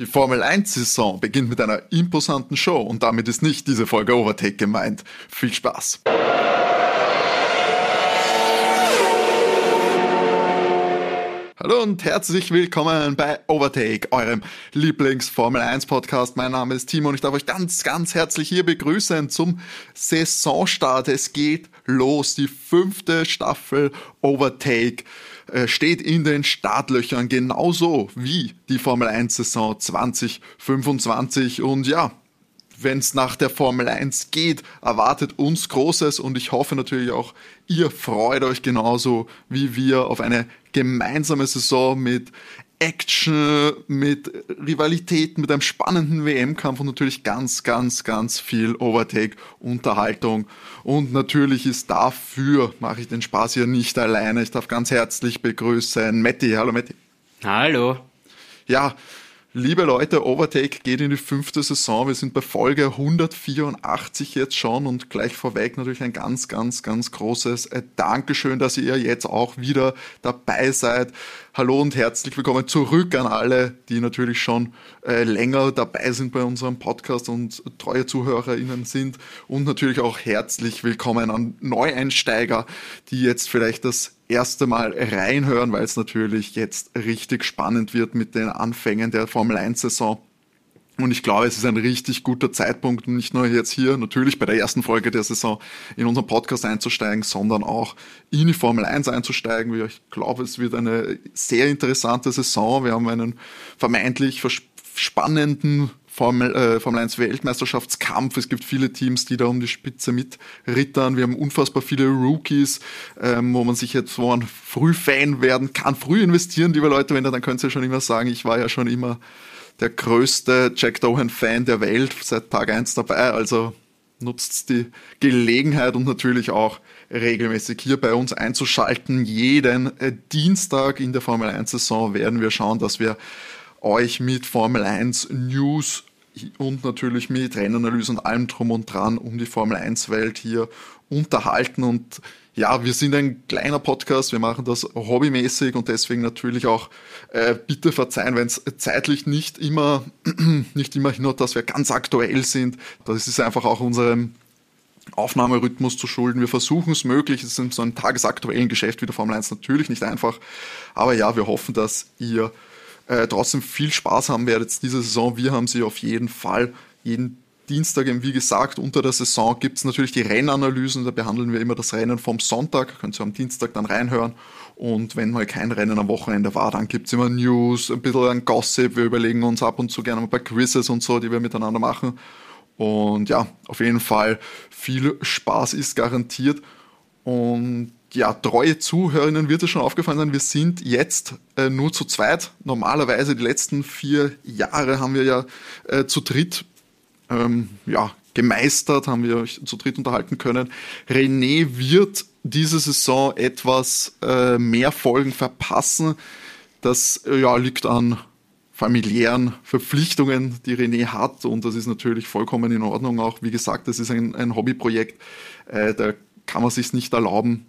Die Formel-1-Saison beginnt mit einer imposanten Show und damit ist nicht diese Folge Overtake gemeint. Viel Spaß! Hallo und herzlich willkommen bei Overtake, eurem Lieblings-Formel-1-Podcast. Mein Name ist Timo und ich darf euch ganz, ganz herzlich hier begrüßen zum Saisonstart. Es geht los, die 5. Staffel Overtake steht in den Startlöchern, genauso wie die Formel-1-Saison 2025. Und ja, wenn es nach der Formel 1 geht, erwartet uns Großes und ich hoffe natürlich auch, ihr freut euch genauso wie wir auf eine gemeinsame Saison mit Action, mit Rivalität, mit einem spannenden WM-Kampf und natürlich ganz, ganz, ganz viel Overtake-Unterhaltung. Und natürlich ist dafür, mache ich den Spaß hier nicht alleine, ich darf ganz herzlich begrüßen Matti. Hallo Matti. Hallo. Ja, liebe Leute, Overtake geht in die 5. Saison. Wir sind bei Folge 184 jetzt schon und gleich vorweg natürlich ein ganz, ganz, ganz großes Dankeschön, dass ihr jetzt auch wieder dabei seid. Hallo und herzlich willkommen zurück an alle, die natürlich schon länger dabei sind bei unserem Podcast und treue ZuhörerInnen sind. Und natürlich auch herzlich willkommen an Neueinsteiger, die jetzt vielleicht das erste Mal reinhören, weil es natürlich jetzt richtig spannend wird mit den Anfängen der Formel-1-Saison. Und ich glaube, es ist ein richtig guter Zeitpunkt, nicht nur jetzt hier natürlich bei der ersten Folge der Saison in unseren Podcast einzusteigen, sondern auch in die Formel 1 einzusteigen. Ich glaube, es wird eine sehr interessante Saison. Wir haben einen vermeintlich spannenden Formel 1 Weltmeisterschaftskampf. Es gibt viele Teams, die da um die Spitze mitrittern. Wir haben unfassbar viele Rookies, wo man früh Fan werden kann, früh investieren, liebe Leute, dann könnt ihr ja schon immer sagen, ich war ja schon immer der größte Jack Doohan-Fan der Welt, seit Tag 1 dabei, also nutzt die Gelegenheit und natürlich auch regelmäßig hier bei uns einzuschalten. Jeden Dienstag in der Formel 1-Saison werden wir schauen, dass wir euch mit Formel 1 News und natürlich mit Rennanalyse und allem drum und dran um die Formel 1 Welt hier unterhalten. Und ja, wir sind ein kleiner Podcast, wir machen das hobbymäßig und deswegen natürlich auch bitte verzeihen, wenn es zeitlich nicht immer hinhaut, dass wir ganz aktuell sind. Das ist einfach auch unserem Aufnahmerhythmus zu schulden. Wir versuchen es möglich, es ist in so einem tagesaktuellen Geschäft wie der Formel 1 natürlich nicht einfach, aber ja, wir hoffen, dass ihr trotzdem viel Spaß haben werdet diese Saison. Wir haben sie auf jeden Fall jeden Dienstag, wie gesagt, unter der Saison gibt es natürlich die Rennanalysen, da behandeln wir immer das Rennen vom Sonntag, könnt ihr am Dienstag dann reinhören und wenn mal kein Rennen am Wochenende war, dann gibt es immer News, ein bisschen ein Gossip, wir überlegen uns ab und zu gerne ein paar Quizzes und so, die wir miteinander machen und ja, auf jeden Fall viel Spaß ist garantiert und ja, treue Zuhörerinnen wird es schon aufgefallen sein, wir sind jetzt nur zu zweit. Normalerweise die letzten 4 Jahre haben wir ja zu dritt gemeistert, haben wir euch zu dritt unterhalten können. René wird diese Saison etwas mehr Folgen verpassen. Das liegt an familiären Verpflichtungen, die René hat und das ist natürlich vollkommen in Ordnung auch. Wie gesagt, das ist ein Hobbyprojekt, da kann man sich nicht erlauben,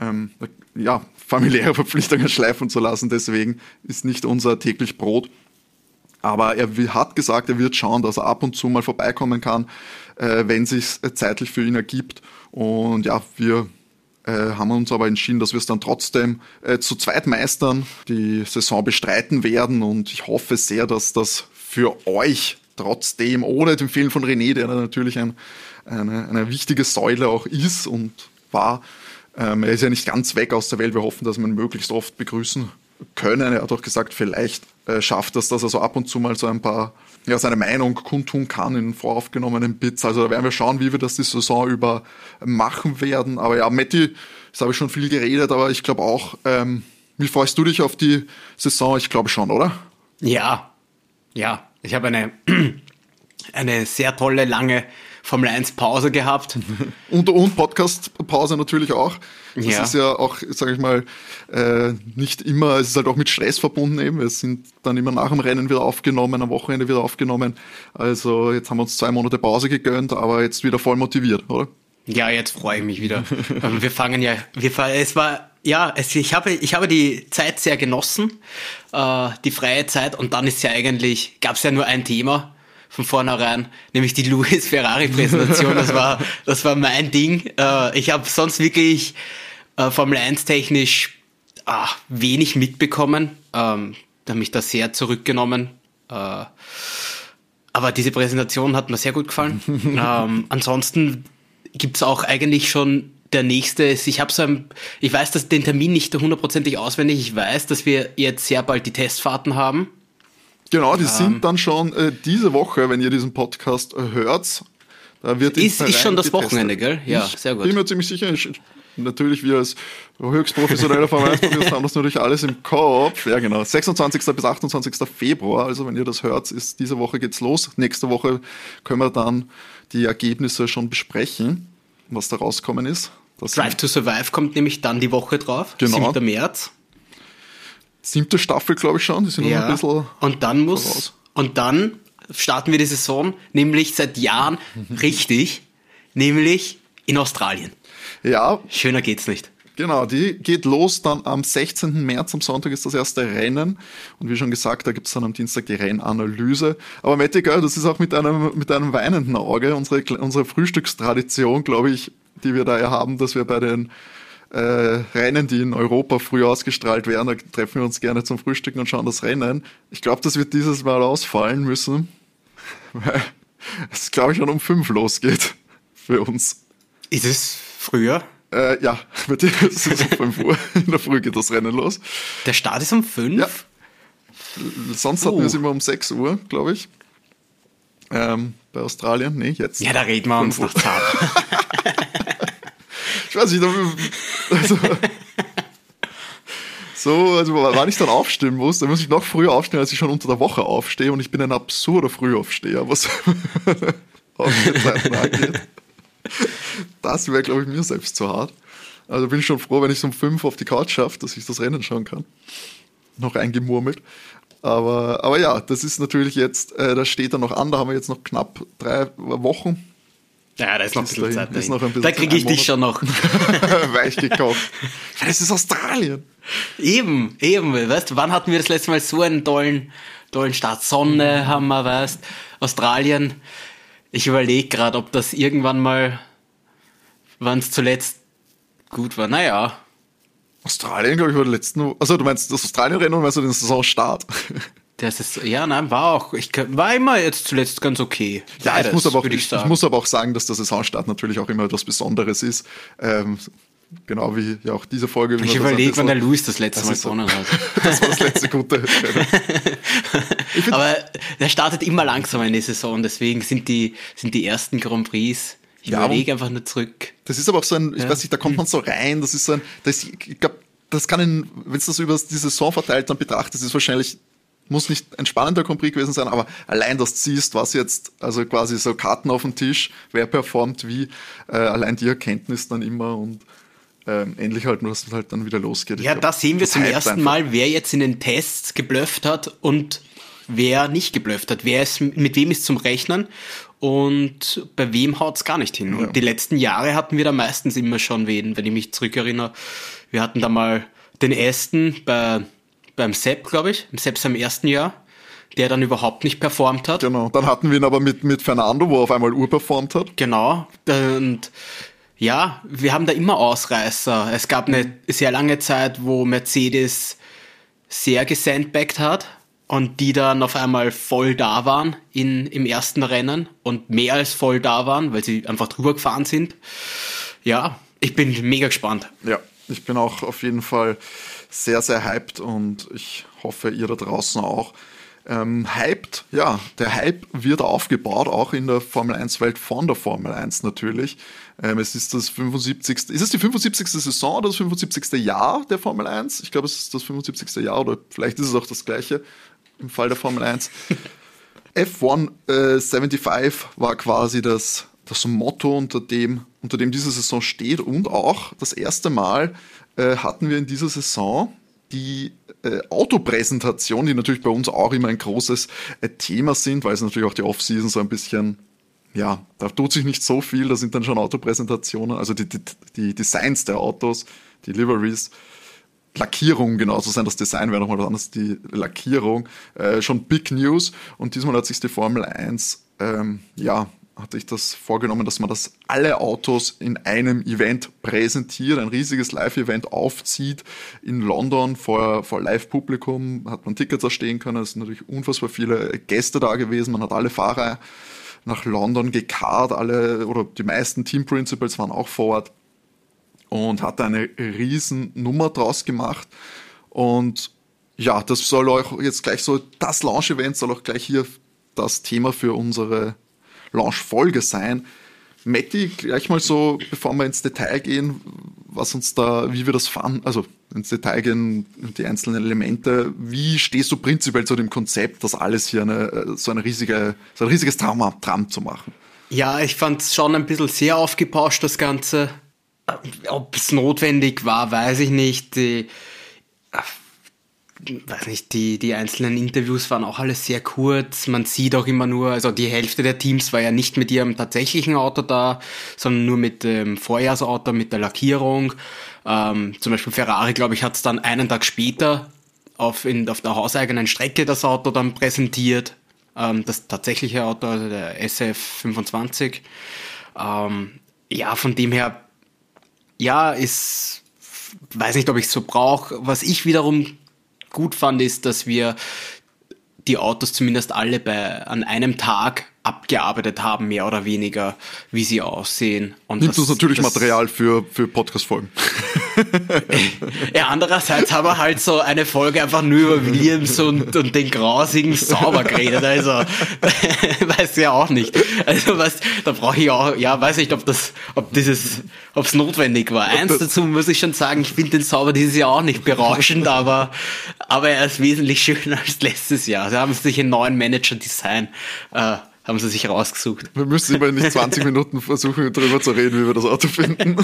familiäre Verpflichtungen schleifen zu lassen, deswegen ist nicht unser täglich Brot. Aber er hat gesagt, er wird schauen, dass er ab und zu mal vorbeikommen kann, wenn es sich zeitlich für ihn ergibt. Und ja, wir haben uns aber entschieden, dass wir es dann trotzdem zu zweit meistern, die Saison bestreiten werden. Und ich hoffe sehr, dass das für euch trotzdem, ohne dem Fehlen von René, der natürlich eine wichtige Säule auch ist und war, er ist ja nicht ganz weg aus der Welt. Wir hoffen, dass wir ihn möglichst oft begrüßen können. Er hat auch gesagt, vielleicht schafft das, dass er so ab und zu mal so ein paar, seine Meinung kundtun kann in voraufgenommenen Bits. Also da werden wir schauen, wie wir das die Saison über machen werden. Aber ja, Matti, das habe ich schon viel geredet, aber ich glaube auch, wie freust du dich auf die Saison? Ich glaube schon, oder? Ja. Ich habe eine sehr tolle, lange Formel 1 Pause gehabt. Und Podcast-Pause natürlich auch. Das ist ja auch, sage ich mal, nicht immer, es ist halt auch mit Stress verbunden eben. Wir sind dann immer nach dem Rennen wieder aufgenommen, am Wochenende wieder aufgenommen. Also jetzt haben wir uns 2 Monate Pause gegönnt, aber jetzt wieder voll motiviert, oder? Ja, jetzt freue ich mich wieder. Es war Ja, ich habe die Zeit sehr genossen, die freie Zeit, und dann gab es ja nur ein Thema von vornherein, nämlich die Lewis Ferrari Präsentation. Das war mein Ding. Ich habe sonst wirklich Formel 1 technisch wenig mitbekommen, habe mich da sehr zurückgenommen. Aber diese Präsentation hat mir sehr gut gefallen. Ansonsten gibt's auch eigentlich schon der nächste. Ich weiß den Termin nicht hundertprozentig auswendig. Ich weiß, dass wir jetzt sehr bald die Testfahrten haben. Genau, die sind dann schon diese Woche, wenn ihr diesen Podcast hört. Da wird ist schon das Wochenende, gell? Ja, sehr gut. Ich bin mir ziemlich sicher. Natürlich, wir als höchst professioneller Formel 1 haben das natürlich alles im Kopf. Ja, genau. 26. bis 28. Februar. Also, wenn ihr das hört, diese Woche geht's los. Nächste Woche können wir dann die Ergebnisse schon besprechen, was da rauskommen ist. Drive to Survive kommt nämlich dann die Woche drauf. Genau. 7. März. 7. Staffel, glaube ich schon. Die sind noch ein bisschen und dann starten wir die Saison, nämlich seit Jahren richtig, nämlich in Australien. Ja. Schöner geht's nicht. Genau, die geht los dann am 16. März, am Sonntag ist das erste Rennen. Und wie schon gesagt, da gibt's dann am Dienstag die Rennanalyse. Aber Matti, das ist auch mit einem weinenden Auge unsere Frühstückstradition, glaube ich, die wir da ja haben, dass wir bei den Rennen, die in Europa früh ausgestrahlt werden, da treffen wir uns gerne zum Frühstücken und schauen das Rennen. Ich glaube, das wird dieses Mal ausfallen müssen, weil es, glaube ich, schon um 5 losgeht für uns. Ist es früher? Ja, bei dir ist es um 5 Uhr. In der Früh geht das Rennen los. Der Start ist um 5? Ja. Sonst hatten wir es immer um 6 Uhr, glaube ich. Bei Australien? Nee, jetzt. Ja, da reden wir uns noch zart. Ich weiß nicht, also wann ich dann aufstehen muss, dann muss ich noch früher aufstehen, als ich schon unter der Woche aufstehe, und ich bin ein absurder Frühaufsteher, was Aufstehzeiten angeht. Das wäre, glaube ich, mir selbst zu hart. Also bin ich schon froh, wenn ich es um 5 auf die Couch schaffe, dass ich das Rennen schauen kann. Noch eingemurmelt. Aber ja, das ist natürlich jetzt, das steht dann noch an, da haben wir jetzt noch knapp 3 Wochen. Ja, da ist noch ein bisschen Zeit. Ist noch ein bisschen da kriege ich dich schon noch. Weich gekocht. Das ist Australien. Eben. Weißt du, wann hatten wir das letzte Mal so einen tollen Start? Sonne haben wir, weißt du. Australien. Ich überlege gerade, ob das irgendwann mal, wann es zuletzt gut war. Naja. Australien, glaube ich, war der letzten. Also du meinst das Australien-Rennen und meinst du den Saisonstart? Das ist, ja, nein, war immer jetzt zuletzt ganz okay. Ja, ich muss aber auch sagen, dass der Saisonstart natürlich auch immer etwas Besonderes ist. Genau wie ja auch diese Folge. Ich überlege, wann der Louis das letzte Mal gewonnen hat. Das war das letzte gute. Aber der startet immer langsamer in die Saison, deswegen sind die ersten Grand Prix. Ich überlege einfach nur zurück. Das ist aber auch so ein, ich weiß nicht, da kommt man so rein, das ist so ein, ich glaube, das kann, wenn es das über die Saison verteilt dann betrachtet, ist wahrscheinlich, muss nicht ein spannender Grand Prix gewesen sein, aber allein das siehst, was jetzt, also quasi so Karten auf dem Tisch, wer performt wie, allein die Erkenntnis dann immer und endlich halt nur, dass es halt dann wieder losgeht. Ja, da sehen wir zum ersten Mal, wer jetzt in den Tests geblufft hat und wer nicht geblufft hat. Mit wem ist zum Rechnen und bei wem haut's gar nicht hin. Ja. Und die letzten Jahre hatten wir da meistens immer schon wen, wenn ich mich zurückerinnere. Wir hatten da mal den Aston beim Sepp, glaube ich, im Sepp seinem ersten Jahr, der dann überhaupt nicht performt hat. Genau, dann hatten wir ihn aber mit Fernando, wo er auf einmal urperformt hat. Genau, und ja, wir haben da immer Ausreißer. Es gab eine sehr lange Zeit, wo Mercedes sehr gesandbagged hat und die dann auf einmal voll da waren im ersten Rennen und mehr als voll da waren, weil sie einfach drüber gefahren sind. Ja, ich bin mega gespannt. Ja, ich bin auch auf jeden Fall sehr, sehr hyped und ich hoffe, ihr da draußen auch. Hyped, ja, der Hype wird aufgebaut, auch in der Formel-1-Welt von der Formel 1 natürlich. Es ist das 75. Ist es die 75. Saison oder das 75. Jahr der Formel 1? Ich glaube, es ist das 75. Jahr oder vielleicht ist es auch das gleiche im Fall der Formel 1. F1 75 war quasi das Motto, unter dem diese Saison steht, und auch das erste Mal hatten wir in dieser Saison die Autopräsentation, die natürlich bei uns auch immer ein großes Thema sind, weil es natürlich auch die Off-Season so ein bisschen, ja, da tut sich nicht so viel, da sind dann schon Autopräsentationen, also die Designs der Autos, die Liveries, Lackierung genauso sein, das Design wäre nochmal was anderes, die Lackierung, schon Big News. Und diesmal hat sich die Formel 1, hatte ich das vorgenommen, dass man das alle Autos in einem Event präsentiert, ein riesiges Live-Event aufzieht in London vor Live-Publikum, hat man Tickets erstehen können, es sind natürlich unfassbar viele Gäste da gewesen, man hat alle Fahrer nach London gekarrt, oder die meisten Team Principals waren auch vor Ort und hat eine riesen Nummer draus gemacht. Und ja, das soll auch jetzt gleich so, das Launch-Event soll auch gleich hier das Thema für unsere Launch-Folge sein. Matti, gleich mal so, bevor wir ins Detail gehen, wie wir das fanden, also ins Detail gehen, die einzelnen Elemente, wie stehst du prinzipiell zu dem Konzept, das alles hier so ein riesiges Tram zu machen? Ja, ich fand es schon ein bisschen sehr aufgebauscht, das Ganze. Ob es notwendig war, weiß ich nicht. Die einzelnen Interviews waren auch alles sehr kurz. Man sieht auch immer nur, also die Hälfte der Teams war ja nicht mit ihrem tatsächlichen Auto da, sondern nur mit dem Vorjahrsauto, mit der Lackierung. Zum Beispiel Ferrari, glaube ich, hat es dann einen Tag später auf der hauseigenen Strecke das Auto dann präsentiert. Das tatsächliche Auto, also der SF25. Von dem her, weiß nicht, ob ich es so brauche. Was ich wiederum gut fand, ist, dass wir die Autos zumindest alle an einem Tag abgearbeitet haben, mehr oder weniger, wie sie aussehen. Und nimmt uns natürlich Material für Podcast-Folgen. Ja, andererseits haben wir halt so eine Folge einfach nur über Williams und den grausigen Sauber geredet, also weiß ja auch nicht. Also da brauche ich auch, weiß nicht, ob es notwendig war. Eins dazu muss ich schon sagen, ich finde den Sauber dieses Jahr auch nicht berauschend, aber er ist wesentlich schöner als letztes Jahr. Sie haben sich einen neuen Manager-Design haben sie sich rausgesucht. Wir müssen immer nicht 20 Minuten versuchen, darüber zu reden, wie wir das Auto finden.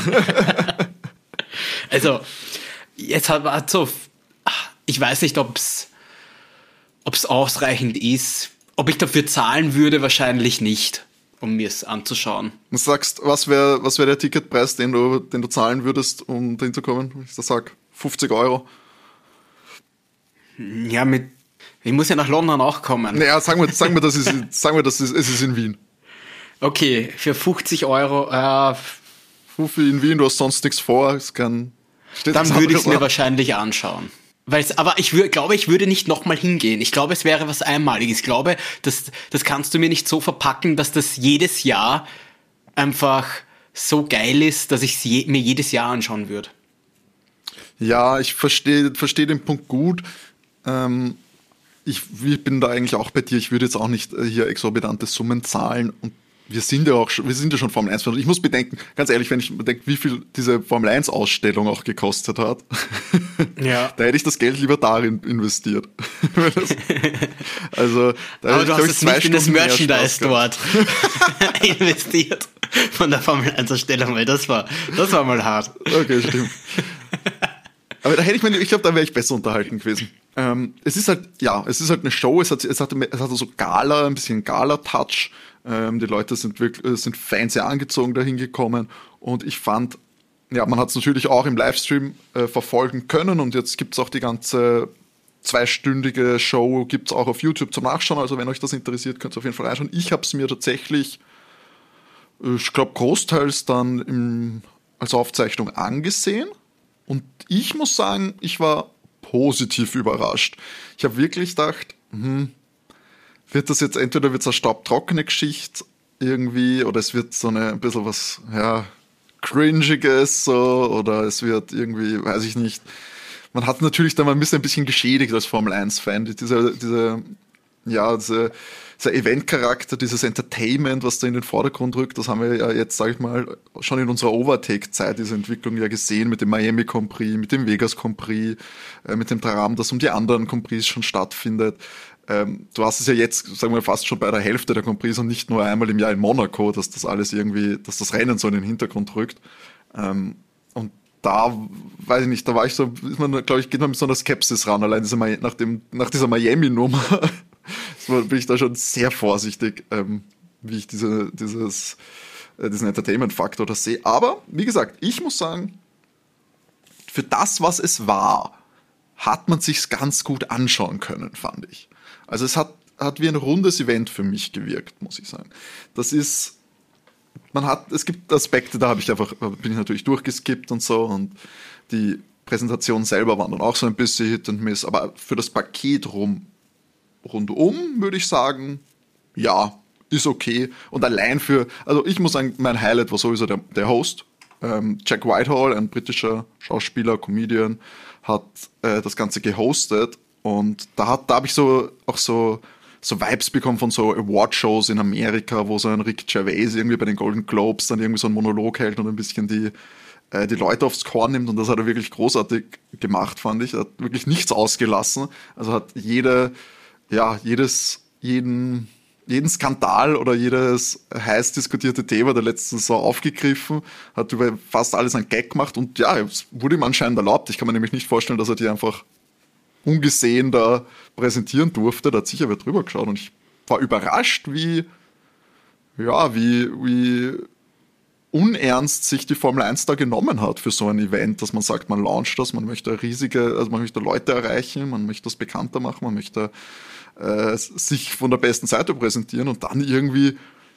Also, jetzt hat so, ich weiß nicht, ob es ausreichend ist. Ob ich dafür zahlen würde, wahrscheinlich nicht, um mir es anzuschauen. Du sagst, was wär der Ticketpreis, den du zahlen würdest, um drin zu kommen? Ich sag 50 €. Ja, ich muss ja nach London auch kommen. Naja, sagen wir, es ist in Wien. Okay, für 50 €. Fufi in Wien, du hast sonst nichts vor. Dann würde ich es mir wahrscheinlich anschauen. Aber ich glaube, ich würde nicht nochmal hingehen. Ich glaube, es wäre was Einmaliges. Ich glaube, das kannst du mir nicht so verpacken, dass das jedes Jahr einfach so geil ist, dass ich es mir jedes Jahr anschauen würde. Ja, ich verstehe den Punkt gut. Ich bin da eigentlich auch bei dir. Ich würde jetzt auch nicht hier exorbitante Summen zahlen. Und wir sind ja schon Formel 1. Ich muss bedenken, ganz ehrlich, wenn ich bedenke, wie viel diese Formel 1 Ausstellung auch gekostet hat, da hätte ich das Geld lieber darin investiert. Aber du hast es nicht in das Merchandise dort investiert von der Formel 1 Ausstellung, weil das war mal hart. Okay, stimmt. Aber da ich glaube, da wäre ich besser unterhalten gewesen. Es ist halt eine Show, es hat so Gala, ein bisschen Gala-Touch. Die Leute sind fancy angezogen dahin gekommen und ich fand, man hat es natürlich auch im Livestream verfolgen können und jetzt gibt's auch die ganze 2-stündige Show gibt's auch auf YouTube zum Nachschauen, also wenn euch das interessiert, könnt ihr auf jeden Fall reinschauen. Ich habe es mir tatsächlich, ich glaube, großteils dann als Aufzeichnung angesehen und ich muss sagen, ich war positiv überrascht. Ich habe wirklich gedacht, wird das jetzt entweder eine staubtrockene Geschichte irgendwie oder es wird so ein bisschen was, Cringiges so oder es wird irgendwie, weiß ich nicht. Man hat natürlich dann mal ein bisschen geschädigt als Formel 1-Fan. Dieser Event-Charakter, dieses Entertainment, was da in den Vordergrund rückt, das haben wir ja jetzt, sage ich mal, schon in unserer Overtake-Zeit, diese Entwicklung ja gesehen, mit dem Miami Grand Prix, mit dem Vegas Grand Prix, mit dem Tram, das um die anderen Grand Prix schon stattfindet. Du hast es ja jetzt, sagen wir fast schon bei der Hälfte der Grand Prix und nicht nur einmal im Jahr in Monaco, dass das alles irgendwie, dass das Rennen so in den Hintergrund rückt. Und da, weiß ich nicht, da war ich so, geht man mit so einer Skepsis ran, allein nach dieser Miami-Nummer bin ich da schon sehr vorsichtig, wie ich diesen Entertainment-Faktor das sehe. Aber, wie gesagt, ich muss sagen, für das, was es war, hat man sich's ganz gut anschauen können, fand ich. Also es hat wie ein rundes Event für mich gewirkt, muss ich sagen. Es gibt Aspekte, da bin ich natürlich durchgeskippt und so, und die Präsentation selber waren dann auch so ein bisschen Hit and Miss, aber für das Paket rundum würde ich sagen, ja, ist okay. Und allein also ich muss sagen, mein Highlight war sowieso der Host. Jack Whitehall, ein britischer Schauspieler, Comedian, hat das Ganze gehostet, und da habe ich so Vibes bekommen von so Award-Shows in Amerika, wo so ein Rick Gervais irgendwie bei den Golden Globes dann irgendwie so einen Monolog hält und ein bisschen die Leute aufs Korn nimmt, und das hat er wirklich großartig gemacht, fand ich. Er hat wirklich nichts ausgelassen. Also hat jeden Skandal oder jedes heiß diskutierte Thema der letzten Saison aufgegriffen, hat über fast alles ein Gag gemacht, und ja, es wurde ihm anscheinend erlaubt. Ich kann mir nämlich nicht vorstellen, dass er die einfach ungesehen da präsentieren durfte. Da hat sicher wer drüber geschaut, und ich war überrascht, wie unernst sich die Formel 1 da genommen hat für so ein Event, dass man sagt, man launcht das, man möchte man möchte Leute erreichen, man möchte das bekannter machen, man möchte sich von der besten Seite präsentieren, und dann irgendwie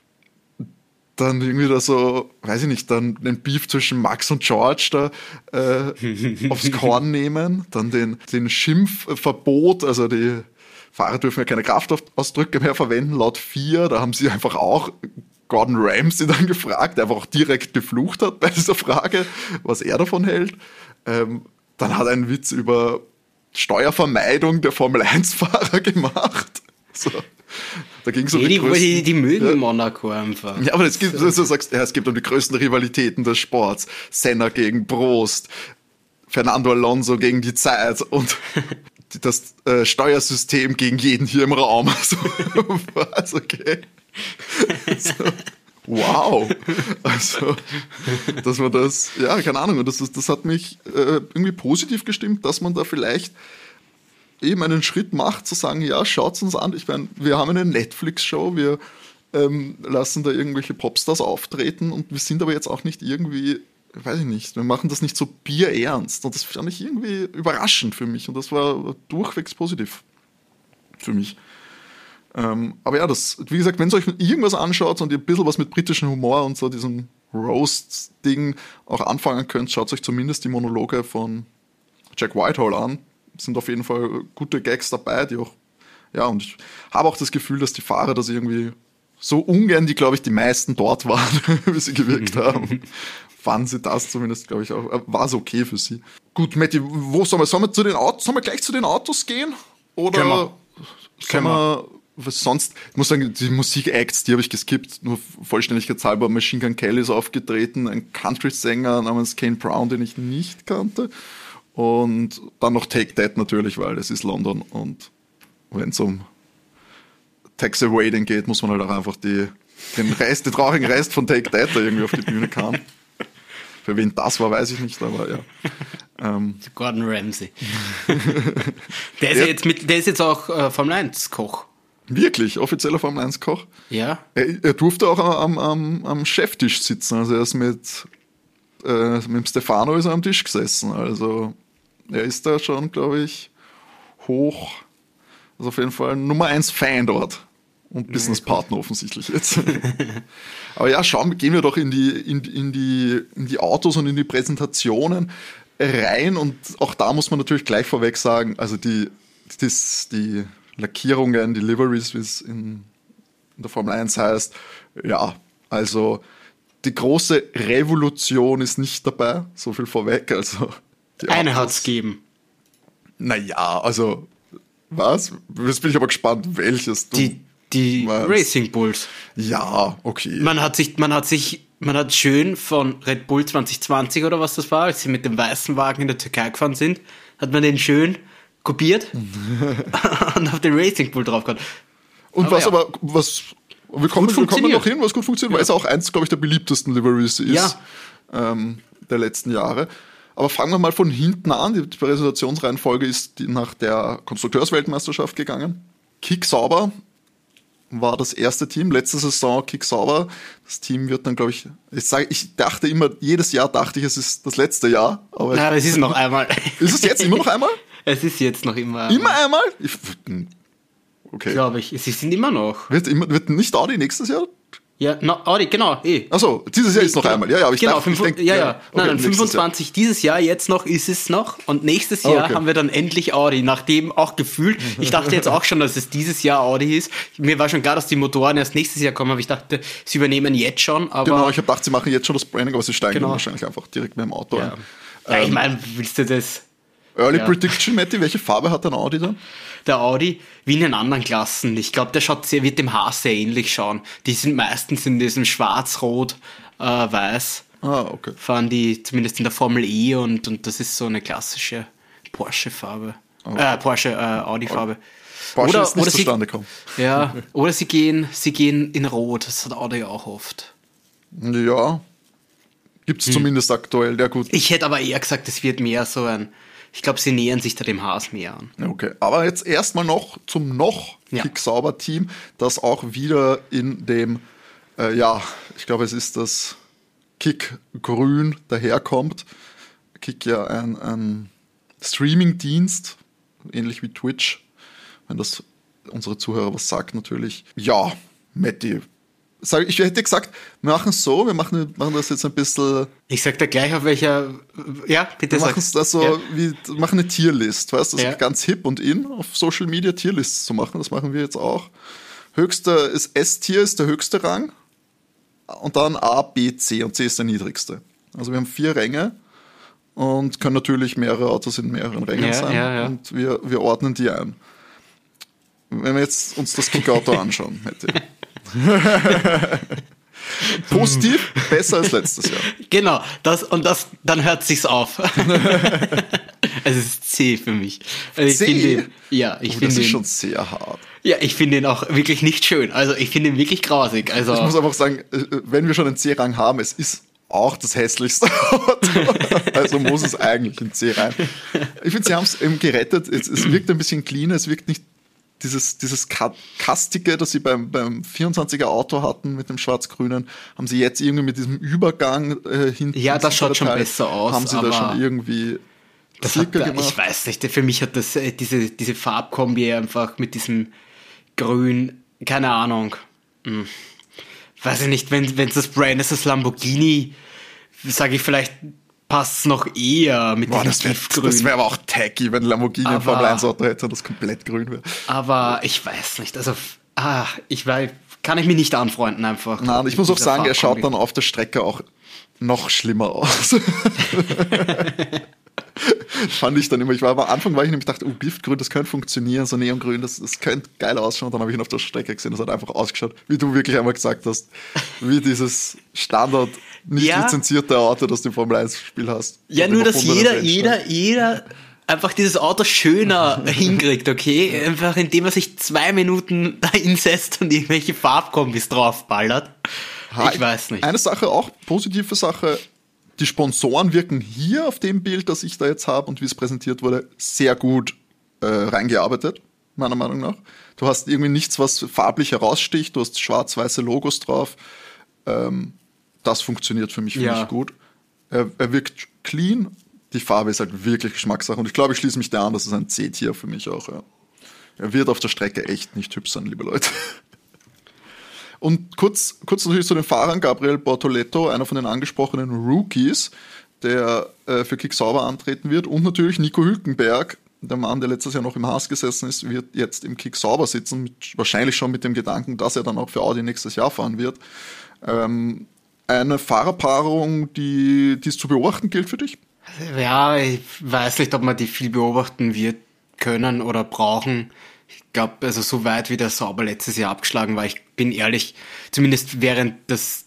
da so, weiß ich nicht, dann den Beef zwischen Max und George da aufs Korn nehmen, dann den Schimpfverbot, also die Fahrer dürfen ja keine Kraftausdrücke mehr verwenden, laut FIA, da haben sie einfach auch Gordon Ramsay dann gefragt, der einfach auch direkt geflucht hat bei dieser Frage, was er davon hält. Dann hat er einen Witz über Steuervermeidung der Formel-1-Fahrer gemacht. So. Da ging es um die mögen Monaco einfach. Ja, aber es gibt um die größten Rivalitäten des Sports. Senna gegen Prost, Fernando Alonso gegen die Zeit und das Steuersystem gegen jeden hier im Raum. So, was, okay. So. Wow. Also, dass man das, ja, keine Ahnung, das hat mich irgendwie positiv gestimmt, dass man da vielleicht eben einen Schritt macht, zu sagen, ja, schaut's uns an. Ich meine, wir haben eine Netflix-Show, wir lassen da irgendwelche Popstars auftreten, und wir sind aber jetzt auch nicht irgendwie, weiß ich nicht, wir machen das nicht so bierernst, und das fand ich irgendwie überraschend für mich, und das war durchwegs positiv für mich. Aber ja, wie gesagt, wenn ihr euch irgendwas anschaut und ihr ein bisschen was mit britischem Humor und so diesem Roast-Ding auch anfangen könnt, schaut euch zumindest die Monologe von Jack Whitehall an. Sind auf jeden Fall gute Gags dabei, die auch, ja, und ich habe auch das Gefühl, dass die Fahrer das irgendwie so ungern, die, glaube ich, die meisten dort waren, wie sie gewirkt haben, fanden sie das zumindest, glaube ich, auch, war es okay für sie. Gut, Matti, wo sollen wir gleich zu den Autos gehen? Oder können wir was sonst? Ich muss sagen, die Musik-Acts, die habe ich geskippt, nur vollständigkeitshalber. Machine Gun Kelly ist aufgetreten, ein Country-Sänger namens Kane Brown, den ich nicht kannte. Und dann noch Take That natürlich, weil es ist London, und wenn es um Taxi Waiting geht, muss man halt auch einfach den traurigen Rest von Take That da irgendwie auf die Bühne kamen. Für wen das war, weiß ich nicht, aber ja. Gordon Ramsay. Der ist jetzt auch Formel 1 Koch. Wirklich? Offizieller Formel 1 Koch? Ja. Er durfte auch am Cheftisch sitzen, also er ist mit dem Stefano ist er am Tisch gesessen, also er ist da schon, glaube ich, hoch, also auf jeden Fall Nummer 1 Fan dort und Businesspartner offensichtlich jetzt. Aber ja, gehen wir doch in die Autos und in die Präsentationen rein, und auch da muss man natürlich gleich vorweg sagen, also die Lackierungen, die Liveries, wie es in der Formel 1 heißt, ja, also die große Revolution ist nicht dabei, so viel vorweg. Also eine hat's gegeben. Naja, also was? Jetzt bin ich aber gespannt, welches du die Racing Bulls. Ja, okay. Man hat schön von Red Bull 2020 oder was das war, als sie mit dem weißen Wagen in der Türkei gefahren sind, hat man den schön kopiert und auf den Racing Bull drauf gehabt. Und wir kommen noch hin, was gut funktioniert, weil es auch eins, glaube ich, der beliebtesten Liveries ist der letzten Jahre. Aber fangen wir mal von hinten an. Die Präsentationsreihenfolge ist nach der Konstrukteursweltmeisterschaft gegangen. Kick Sauber war das erste Team. Letzte Saison Kick Sauber. Das Team wird dann, glaube ich, ich dachte immer, jedes Jahr dachte ich, es ist das letzte Jahr. Aber es ist noch einmal. Ist es jetzt immer noch einmal? Es ist jetzt noch immer. Immer einmal? Okay. Glaube ich. Sie sind immer noch. Wird nicht Audi nächstes Jahr? Ja, Audi, genau. Achso, dieses Jahr ist noch einmal. Ja, aber genau, ich denke. Nein, 25 Jahr. Dieses Jahr, jetzt noch ist es noch. Und nächstes Jahr haben wir dann endlich Audi. Nachdem auch gefühlt, ich dachte jetzt auch schon, dass es dieses Jahr Audi ist. Mir war schon klar, dass die Motoren erst nächstes Jahr kommen, aber ich dachte, sie übernehmen jetzt schon. Aber genau, ich habe gedacht, sie machen jetzt schon das Branding, aber sie steigen dann wahrscheinlich einfach direkt mit dem Auto ein. Ja, ich meine, willst du das... Early Prediction, Matti, welche Farbe hat ein Audi dann? Der Audi, wie in den anderen Klassen. Ich glaube, wird dem Haas sehr ähnlich schauen. Die sind meistens in diesem schwarz-rot, weiß. Okay. Fahren die zumindest in der Formel E und das ist so eine klassische Porsche-Farbe. Okay. Audi-Farbe. Porsche ist nicht zustande gekommen. Ja, oder sie gehen in Rot. Das hat Audi auch oft. Ja, gibt es zumindest aktuell. Ja, gut. Ich hätte aber eher gesagt, es wird mehr so ein... Ich glaube, sie nähern sich da dem Haas mehr an. Okay, aber jetzt erstmal noch zum Kick-Sauber-Team, das auch wieder in dem, ich glaube, es ist das Kick-Grün daherkommt. Kick ja ein Streaming-Dienst, ähnlich wie Twitch, wenn das unsere Zuhörer was sagt natürlich. Ja, Matti. Ich hätte gesagt, wir machen es so, wir machen das jetzt ein bisschen... Ich sag da gleich auf welcher... Ja, bitte sag. Wir machen es da so, wir machen eine Tierlist, weißt du? Das ist ganz hip und in, auf Social Media Tierlists zu machen. Das machen wir jetzt auch. Höchster ist S-Tier, ist der höchste Rang. Und dann A, B, C. Und C ist der niedrigste. Also wir haben 4 Ränge und können natürlich mehrere Autos in mehreren Rängen sein. Ja. Und wir ordnen die ein. Wenn wir jetzt uns das Kick-Auto anschauen, Matti. Positiv, besser als letztes Jahr. Genau, dann hört sich's auf. Es ist C für mich. Also C? Das ist schon sehr hart. Ja, ich finde ihn auch wirklich nicht schön. Also ich finde ihn wirklich grausig. Also ich muss einfach sagen, wenn wir schon einen C-Rang haben, es ist auch das hässlichste Auto. Also muss es eigentlich in C rein. Ich finde, sie haben es eben gerettet. Es wirkt ein bisschen cleaner, es wirkt nicht dieses Kastige, das sie beim 24er Auto hatten mit dem schwarz-grünen, haben sie jetzt irgendwie mit diesem Übergang hinten. Ja, das schaut schon besser aus. Haben sie da schon irgendwie gemacht? Ich weiß nicht, für mich hat das diese Farbkombi einfach mit diesem Grün, keine Ahnung. Weiß ich nicht, wenn es das Brand ist, das Lamborghini, sage ich vielleicht, passt es noch eher mit diesem Tiefgrün. Das wäre aber auch tacky, wenn Lamborghini ein Formel 1 Auto hätte und das komplett grün wäre. Aber ich weiß nicht, also kann ich mich nicht anfreunden einfach. Nein, ich muss auch sagen, er schaut dann auf der Strecke auch noch schlimmer aus. Fand ich dann immer. Am Anfang war ich nämlich dachte, Giftgrün, das könnte funktionieren, so Neongrün, das könnte geil ausschauen. Und dann habe ich ihn auf der Strecke gesehen, das hat einfach ausgeschaut, wie du wirklich einmal gesagt hast, wie dieses Standard nicht lizenzierte Auto, das du im Formel 1 Spiel hast. Ja, nur dass jeder einfach dieses Auto schöner hinkriegt, okay? Einfach indem er sich 2 Minuten da hinsetzt und irgendwelche Farbkombis draufballert. Ich weiß nicht. Eine Sache, auch positive Sache, die Sponsoren wirken hier auf dem Bild, das ich da jetzt habe und wie es präsentiert wurde, sehr gut reingearbeitet, meiner Meinung nach. Du hast irgendwie nichts, was farblich heraussticht, du hast schwarz-weiße Logos drauf. Das funktioniert für mich gut. Er wirkt clean, die Farbe ist halt wirklich Geschmackssache und ich glaube, ich schließe mich da an, das ist ein C-Tier für mich auch. Ja. Er wird auf der Strecke echt nicht hübsch sein, liebe Leute. Und kurz natürlich zu den Fahrern. Gabriel Bortoleto, einer von den angesprochenen Rookies, der für Kick Sauber antreten wird. Und natürlich Nico Hülkenberg, der Mann, der letztes Jahr noch im Haas gesessen ist, wird jetzt im Kick Sauber sitzen. Wahrscheinlich schon mit dem Gedanken, dass er dann auch für Audi nächstes Jahr fahren wird. Eine Fahrerpaarung, die es zu beobachten gilt für dich? Ja, ich weiß nicht, ob man die viel beobachten wird können oder brauchen. Ich glaube, also so weit wie der Sauber letztes Jahr abgeschlagen war, ich bin ehrlich, zumindest während das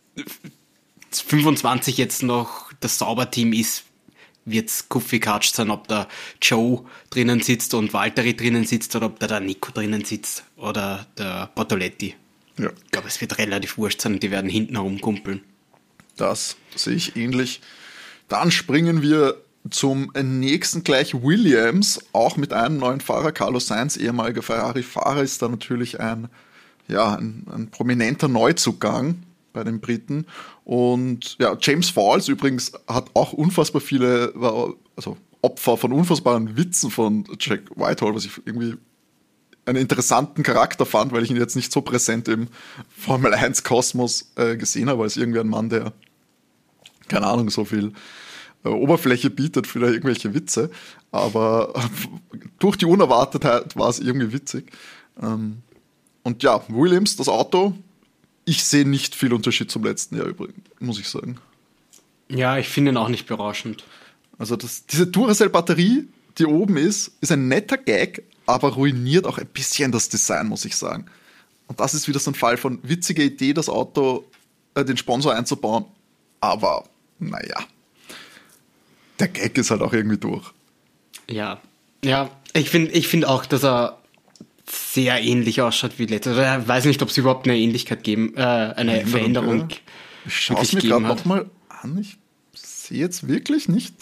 25 jetzt noch das Sauber-Team ist, wird es kuffikatscht sein, ob da Joe drinnen sitzt und Valtteri drinnen sitzt oder ob da der Nico drinnen sitzt oder der Bortoletti. Ja. Ich glaube, es wird relativ wurscht sein und die werden hinten herumkumpeln. Das sehe ich ähnlich. Dann springen wir zum nächsten gleich Williams, auch mit einem neuen Fahrer. Carlos Sainz, ehemaliger Ferrari-Fahrer, ist da natürlich ein prominenter Neuzugang bei den Briten. Und ja, James Falls übrigens hat auch unfassbar viele, Opfer von unfassbaren Witzen von Jack Whitehall, was ich irgendwie einen interessanten Charakter fand, weil ich ihn jetzt nicht so präsent im Formel-1-Kosmos gesehen habe, als irgendwie ein Mann, der, keine Ahnung, so viel Oberfläche bietet für irgendwelche Witze. Aber durch die Unerwartetheit war es irgendwie witzig. Und ja, Williams, das Auto, ich sehe nicht viel Unterschied zum letzten Jahr übrigens, muss ich sagen. Ja, ich finde ihn auch nicht berauschend. Also diese Duracell-Batterie, die oben ist ein netter Gag, aber ruiniert auch ein bisschen das Design, muss ich sagen. Und das ist wieder so ein Fall von witziger Idee, das Auto, den Sponsor einzubauen. Aber, naja, der Gag ist halt auch irgendwie durch. Ja, ich find auch, dass er sehr ähnlich ausschaut wie letztes. Ich weiß nicht, ob es überhaupt eine Ähnlichkeit geben, eine Veränderung. Ja. Ich schaue es mir gerade nochmal an. Ich sehe jetzt wirklich nicht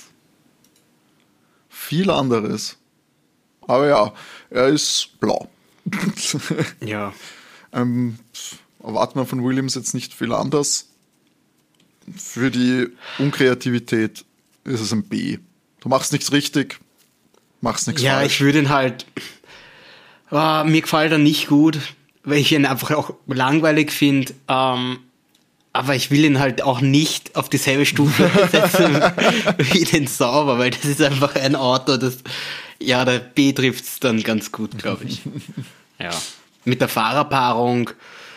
viel anderes. Aber ja, er ist blau. Ja. Erwartet man von Williams jetzt nicht viel anders. Für die Unkreativität ist es ein B. Du machst nichts richtig, machst nichts falsch. Ja, ich würde ihn halt... mir gefällt er nicht gut, weil ich ihn einfach auch langweilig finde. Aber ich will ihn halt auch nicht auf dieselbe Stufe setzen wie den Sauber, weil das ist einfach ein Auto, das... Ja, der B trifft es dann ganz gut, glaube ich. Ja. Mit der Fahrerpaarung...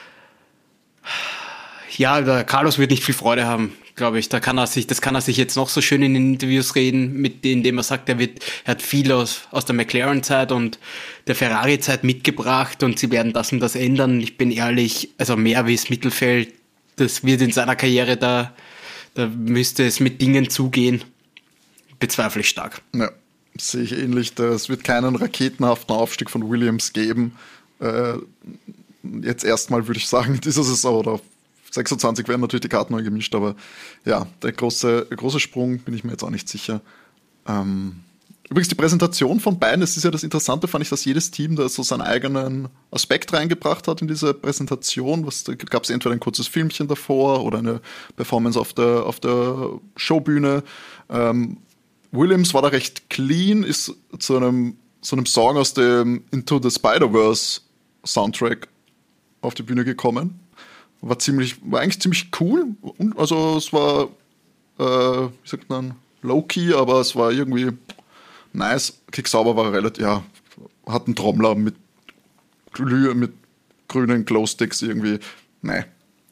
Ja, der Carlos wird nicht viel Freude haben, glaube ich. Das kann er sich jetzt noch so schön in den Interviews reden, mit denen, indem er sagt, er hat viel aus der McLaren-Zeit und der Ferrari-Zeit mitgebracht und sie werden das und das ändern. Ich bin ehrlich, also mehr wie das Mittelfeld, das wird in seiner Karriere, da müsste es mit Dingen zugehen. Bezweifle ich stark. Ja, sehe ich ähnlich. Es wird keinen raketenhaften Aufstieg von Williams geben. Jetzt erstmal würde ich sagen, in dieser Saison oder 26 werden natürlich die Karten neu gemischt, aber ja, der große Sprung bin ich mir jetzt auch nicht sicher. Übrigens die Präsentation von beiden, das ist ja das Interessante, fand ich, dass jedes Team da so seinen eigenen Aspekt reingebracht hat in diese Präsentation. Da gab es entweder ein kurzes Filmchen davor oder eine Performance auf der Showbühne. Williams war da recht clean, ist zu einem Song aus dem Into the Spider-Verse Soundtrack auf die Bühne gekommen. War eigentlich ziemlich cool. Also es war, wie sagt man, low-key, aber es war irgendwie nice. Kick Sauber war relativ, ja, hat einen Trommler mit grünen Glowsticks irgendwie. Nee,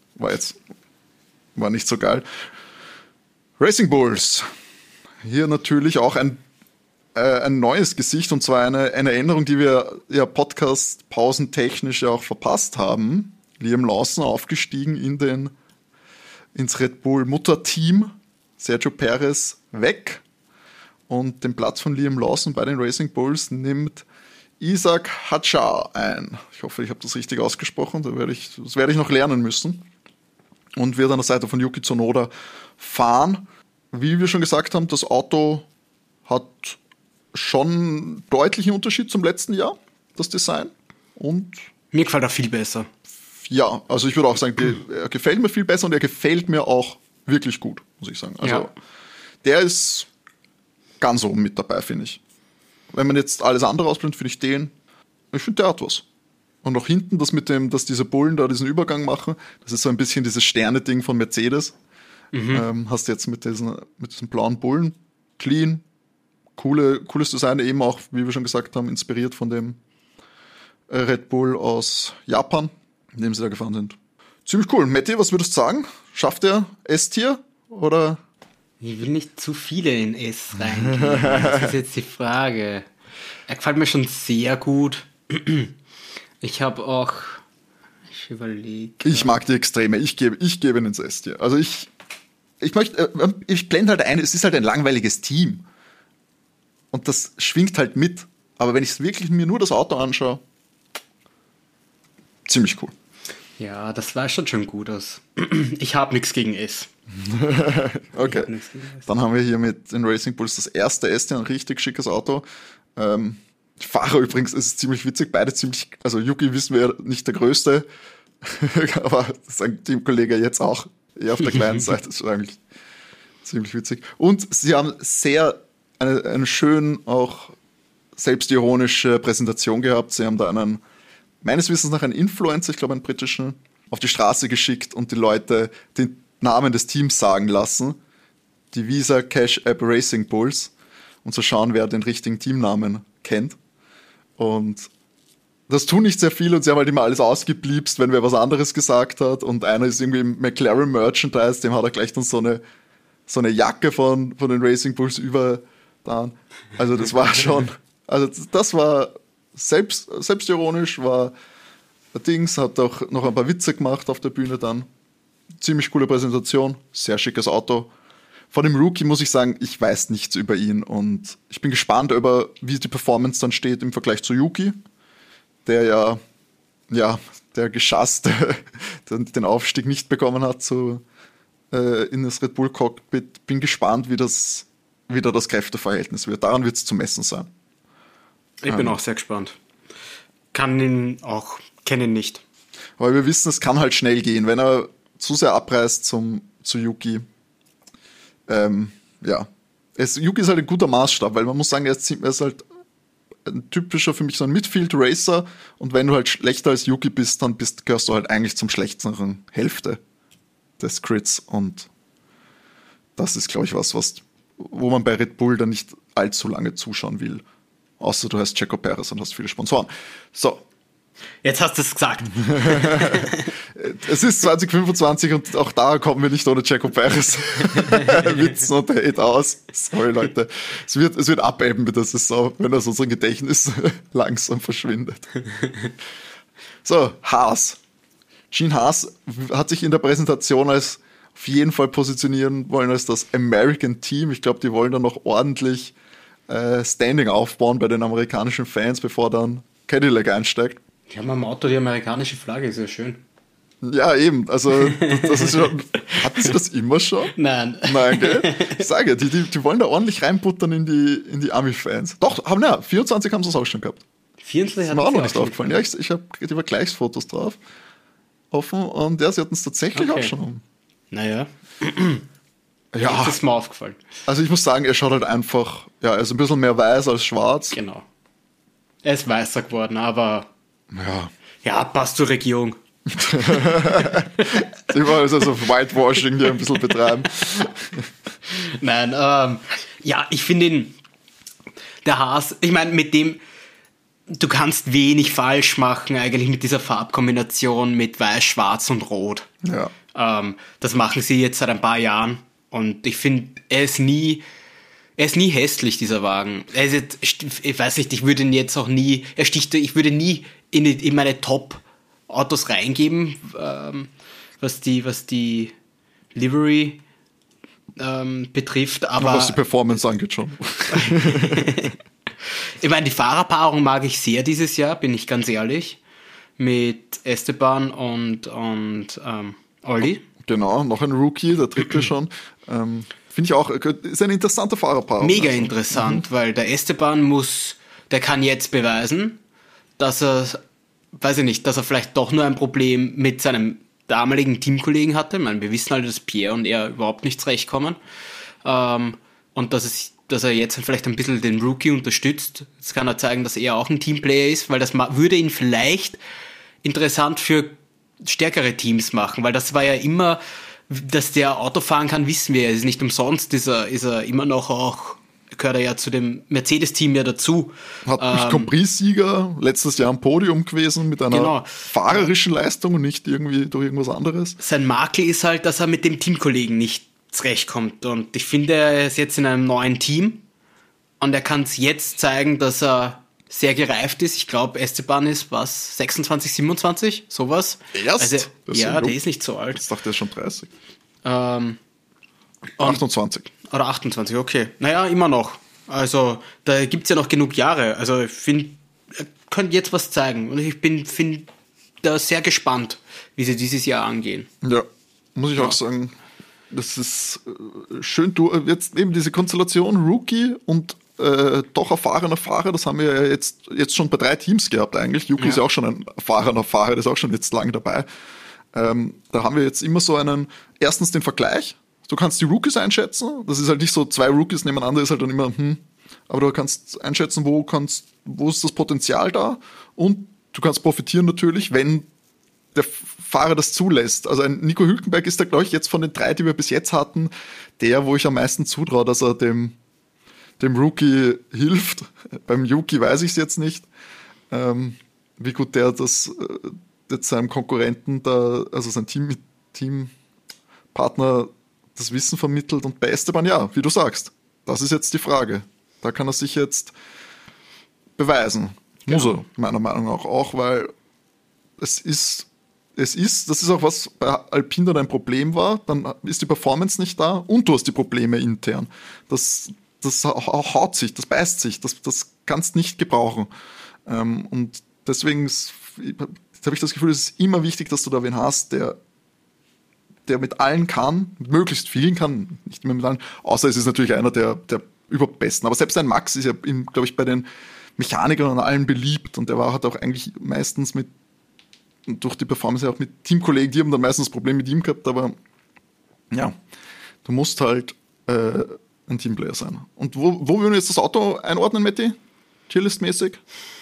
war nicht so geil. Racing Bulls. Hier natürlich auch ein neues Gesicht, und zwar eine Änderung, die wir ja Podcast-pausentechnisch ja auch verpasst haben. Liam Lawson aufgestiegen ins Red Bull Mutterteam. Sergio Perez weg. Und den Platz von Liam Lawson bei den Racing Bulls nimmt Isaac Hadjar ein. Ich hoffe, ich habe das richtig ausgesprochen. Das werde ich noch lernen müssen. Und wird an der Seite von Yuki Tsunoda fahren. Wie wir schon gesagt haben, das Auto hat schon deutlichen Unterschied zum letzten Jahr, das Design. Und mir gefällt er viel besser. Ja, also ich würde auch sagen, er gefällt mir viel besser und er gefällt mir auch wirklich gut, muss ich sagen. Also der ist ganz oben mit dabei, finde ich. Wenn man jetzt alles andere ausblendet, finde ich finde der hat was. Und auch hinten das dass diese Bullen da diesen Übergang machen, das ist so ein bisschen dieses Sterne-Ding von Mercedes. Hast du jetzt mit diesen blauen Bullen, clean, cooles Design, eben auch, wie wir schon gesagt haben, inspiriert von dem Red Bull aus Japan, in dem sie da gefahren sind. Ziemlich cool. Matti, was würdest du sagen? Schafft er S-Tier oder? Ich will nicht zu viele in S reingehen. Das ist jetzt die Frage. Er gefällt mir schon sehr gut. Ich überlege. Ich mag die Extreme. Ich gebe ihn ins S-Tier. Also ich blende halt ein, es ist halt ein langweiliges Team. Und das schwingt halt mit. Aber wenn ich wirklich mir nur das Auto anschaue, ziemlich cool. Ja, das war schon gut aus. Ich habe nichts gegen S. Okay. Dann haben wir hier mit den Racing Bulls das erste S, ein richtig schickes Auto. Die Fahrer übrigens, es ist ziemlich witzig, beide also Yuki wissen wir nicht der Größte, aber sein Teamkollege jetzt auch, eher auf der kleinen Seite, das ist eigentlich ziemlich witzig. Und sie haben eine schön auch selbstironische Präsentation gehabt. Sie haben da meines Wissens nach einen Influencer, ich glaube einen britischen, auf die Straße geschickt und die Leute den Namen des Teams sagen lassen. Die Visa Cash App Racing Bulls. Und zu schauen, wer den richtigen Teamnamen kennt. Und das tun nicht sehr viele und sie haben halt immer alles ausgebliebst, wenn wer was anderes gesagt hat. Und einer ist irgendwie im McLaren Merchandise, dem hat er gleich dann so eine Jacke von den Racing Bulls übertan. Also das war schon, also das war selbstironisch, war Dings, hat auch noch ein paar Witze gemacht auf der Bühne dann. Ziemlich coole Präsentation, sehr schickes Auto. Von dem Rookie muss ich sagen, ich weiß nichts über ihn und ich bin gespannt wie die Performance dann steht im Vergleich zu Yuki, der der Geschasste den Aufstieg nicht bekommen hat in das Red Bull Cockpit. Bin gespannt, wie da das Kräfteverhältnis wird. Daran wird es zu messen sein. Ich bin auch sehr gespannt. Kenne ihn nicht. Aber wir wissen, es kann halt schnell gehen, wenn er zu sehr abreißt zu Yuki. Yuki ist halt ein guter Maßstab, weil man muss sagen, er ist halt ein typischer für mich so ein Midfield-Racer und wenn du halt schlechter als Yuki bist, dann gehörst du halt eigentlich zum schlechteren Hälfte des Grids und das ist, glaube ich, wo man bei Red Bull dann nicht allzu lange zuschauen will. Außer du heißt Checo Perez und hast viele Sponsoren. So. Jetzt hast du es gesagt. Es ist 2025 und auch da kommen wir nicht ohne Checo Perez. Witz und Hate aus. Sorry, Leute. Es wird abebben mit der Saison, wenn das unser Gedächtnis langsam verschwindet. So, Haas. Gene Haas hat sich in der Präsentation auf jeden Fall positionieren wollen als das American Team. Ich glaube, die wollen dann noch ordentlich Standing aufbauen bei den amerikanischen Fans, bevor dann Cadillac einsteigt. Die haben am Auto die amerikanische Flagge, ist ja schön. Ja, eben. Also, das ist schon. Hatten sie das immer schon? Nein. Nein, gell? Ich sage, die wollen da ordentlich reinbuttern in die Army-Fans. Doch, 24 haben sie es auch schon gehabt. 24 hat mir auch noch nicht aufgefallen. Ja, ich habe die Vergleichsfotos drauf offen und ja, sie hatten es tatsächlich auch schon. Naja. Ja. Das ist mir aufgefallen. Also, ich muss sagen, er schaut halt einfach, er ist ein bisschen mehr weiß als schwarz. Genau. Er ist weißer geworden, aber. Ja, passt zur Regierung. Die wollen also so Whitewashing hier ein bisschen betreiben. Nein, ich finde der Haas, ich meine, mit dem, du kannst wenig falsch machen eigentlich mit dieser Farbkombination mit Weiß, Schwarz und Rot. Ja. Das machen sie jetzt seit ein paar Jahren und ich finde, er ist nie hässlich, dieser Wagen. Ich weiß nicht, ich würde ihn jetzt auch nie, ich würde nie in meine Top-Autos reingeben, was die Livery betrifft. Aber was die Performance angeht schon. Ich meine, die Fahrerpaarung mag ich sehr dieses Jahr, bin ich ganz ehrlich, mit Esteban und Olli. Genau, noch ein Rookie, der dritte schon. Finde ich auch, ist eine interessante Fahrerpaarung. Mega interessant, weil der Esteban der kann jetzt beweisen, dass er vielleicht doch nur ein Problem mit seinem damaligen Teamkollegen hatte. Ich meine, wir wissen halt, dass Pierre und er überhaupt nicht zurechtkommen. Und dass er jetzt vielleicht ein bisschen den Rookie unterstützt. Das kann er zeigen, dass er auch ein Teamplayer ist, weil das würde ihn vielleicht interessant für stärkere Teams machen, weil das war ja immer, dass der Auto fahren kann, wissen wir ja. Es ist nicht umsonst, ist er immer noch auch, gehört er ja zu dem Mercedes-Team ja dazu. Hat Grand Prix-Sieger, letztes Jahr am Podium gewesen mit einer fahrerischen Leistung und nicht irgendwie durch irgendwas anderes. Sein Makel ist halt, dass er mit dem Teamkollegen nicht zurechtkommt und ich finde, er ist jetzt in einem neuen Team und er kann es jetzt zeigen, dass er sehr gereift ist. Ich glaube, Esteban ist 26, 27, sowas. Erst? Also, der ist nicht so alt. Ich dachte, er ist schon 30. 28. Oder 28, okay. Naja, immer noch. Also, da gibt es ja noch genug Jahre. Also, ich finde, er könnte jetzt was zeigen. Und ich bin da sehr gespannt, wie sie dieses Jahr angehen. Ja, muss ich auch sagen. Das ist schön. Jetzt eben diese Konstellation Rookie und doch erfahrener Fahrer, das haben wir ja jetzt schon bei 3 Teams gehabt eigentlich. Yuki ist ja auch schon ein erfahrener Fahrer, der ist auch schon jetzt lange dabei. Da haben wir jetzt immer so erstens den Vergleich. Du kannst die Rookies einschätzen. Das ist halt nicht so 2 Rookies nebeneinander, ist halt dann immer, aber du kannst einschätzen, wo ist das Potenzial da, und du kannst profitieren natürlich, wenn der Fahrer das zulässt. Also ein Nico Hülkenberg ist da, glaube ich, jetzt von den 3, die wir bis jetzt hatten, der, wo ich am meisten zutraue, dass er dem Rookie hilft. Beim Yuki weiß ich es jetzt nicht, wie gut der das jetzt seinem Konkurrenten, also sein Teampartner, das Wissen vermittelt. Und bei Esteban, ja, wie du sagst, das ist jetzt die Frage. Da kann er sich jetzt beweisen. Muss er, meiner Meinung nach auch, weil das ist auch was bei Alpine dann ein Problem war, dann ist die Performance nicht da und du hast die Probleme intern. Das haut sich, das beißt sich, das kannst nicht gebrauchen. Und deswegen habe ich das Gefühl, es ist immer wichtig, dass du da wen hast, der mit allen kann, mit möglichst vielen kann, nicht immer mit allen, außer es ist natürlich einer der Überbesten. Aber selbst ein Max ist ja, glaube ich, bei den Mechanikern und allen beliebt, und der hat auch eigentlich meistens durch die Performance auch mit Teamkollegen, die haben dann meistens das Problem mit ihm gehabt, aber ja, du musst halt ein Teamplayer sein. Und wo würden wir jetzt das Auto einordnen, Matti? Tierlist-mäßig?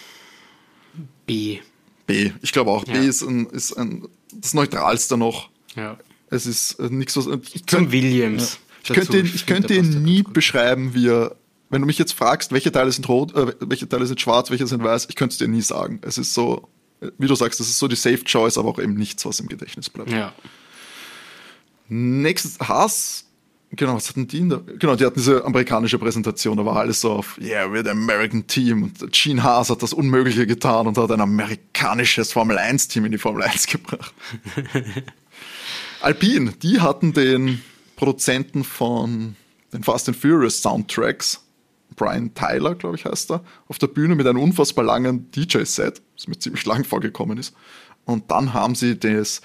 B. Ich glaube auch. Ja. B ist das Neutralste noch. Ja. Es ist nichts, was... Zum Williams. Ja. Ich könnte ihn nie beschreiben, wenn du mich jetzt fragst, welche Teile sind rot, welche Teile sind schwarz, welche sind weiß, ich könnte es dir nie sagen. Es ist so, wie du sagst, das ist so die Safe Choice, aber auch eben nichts, was im Gedächtnis bleibt. Ja. Nächstes, Haas, genau, was hatten die? Genau, die hatten diese amerikanische Präsentation, da war alles so auf, yeah, we're the American Team, und Gene Haas hat das Unmögliche getan und hat ein amerikanisches Formel-1-Team in die Formel 1 gebracht. Alpine, die hatten den Produzenten von den Fast and Furious Soundtracks, Brian Tyler, glaube ich, heißt er, auf der Bühne mit einem unfassbar langen DJ-Set, das mir ziemlich lang vorgekommen ist. Und dann haben sie das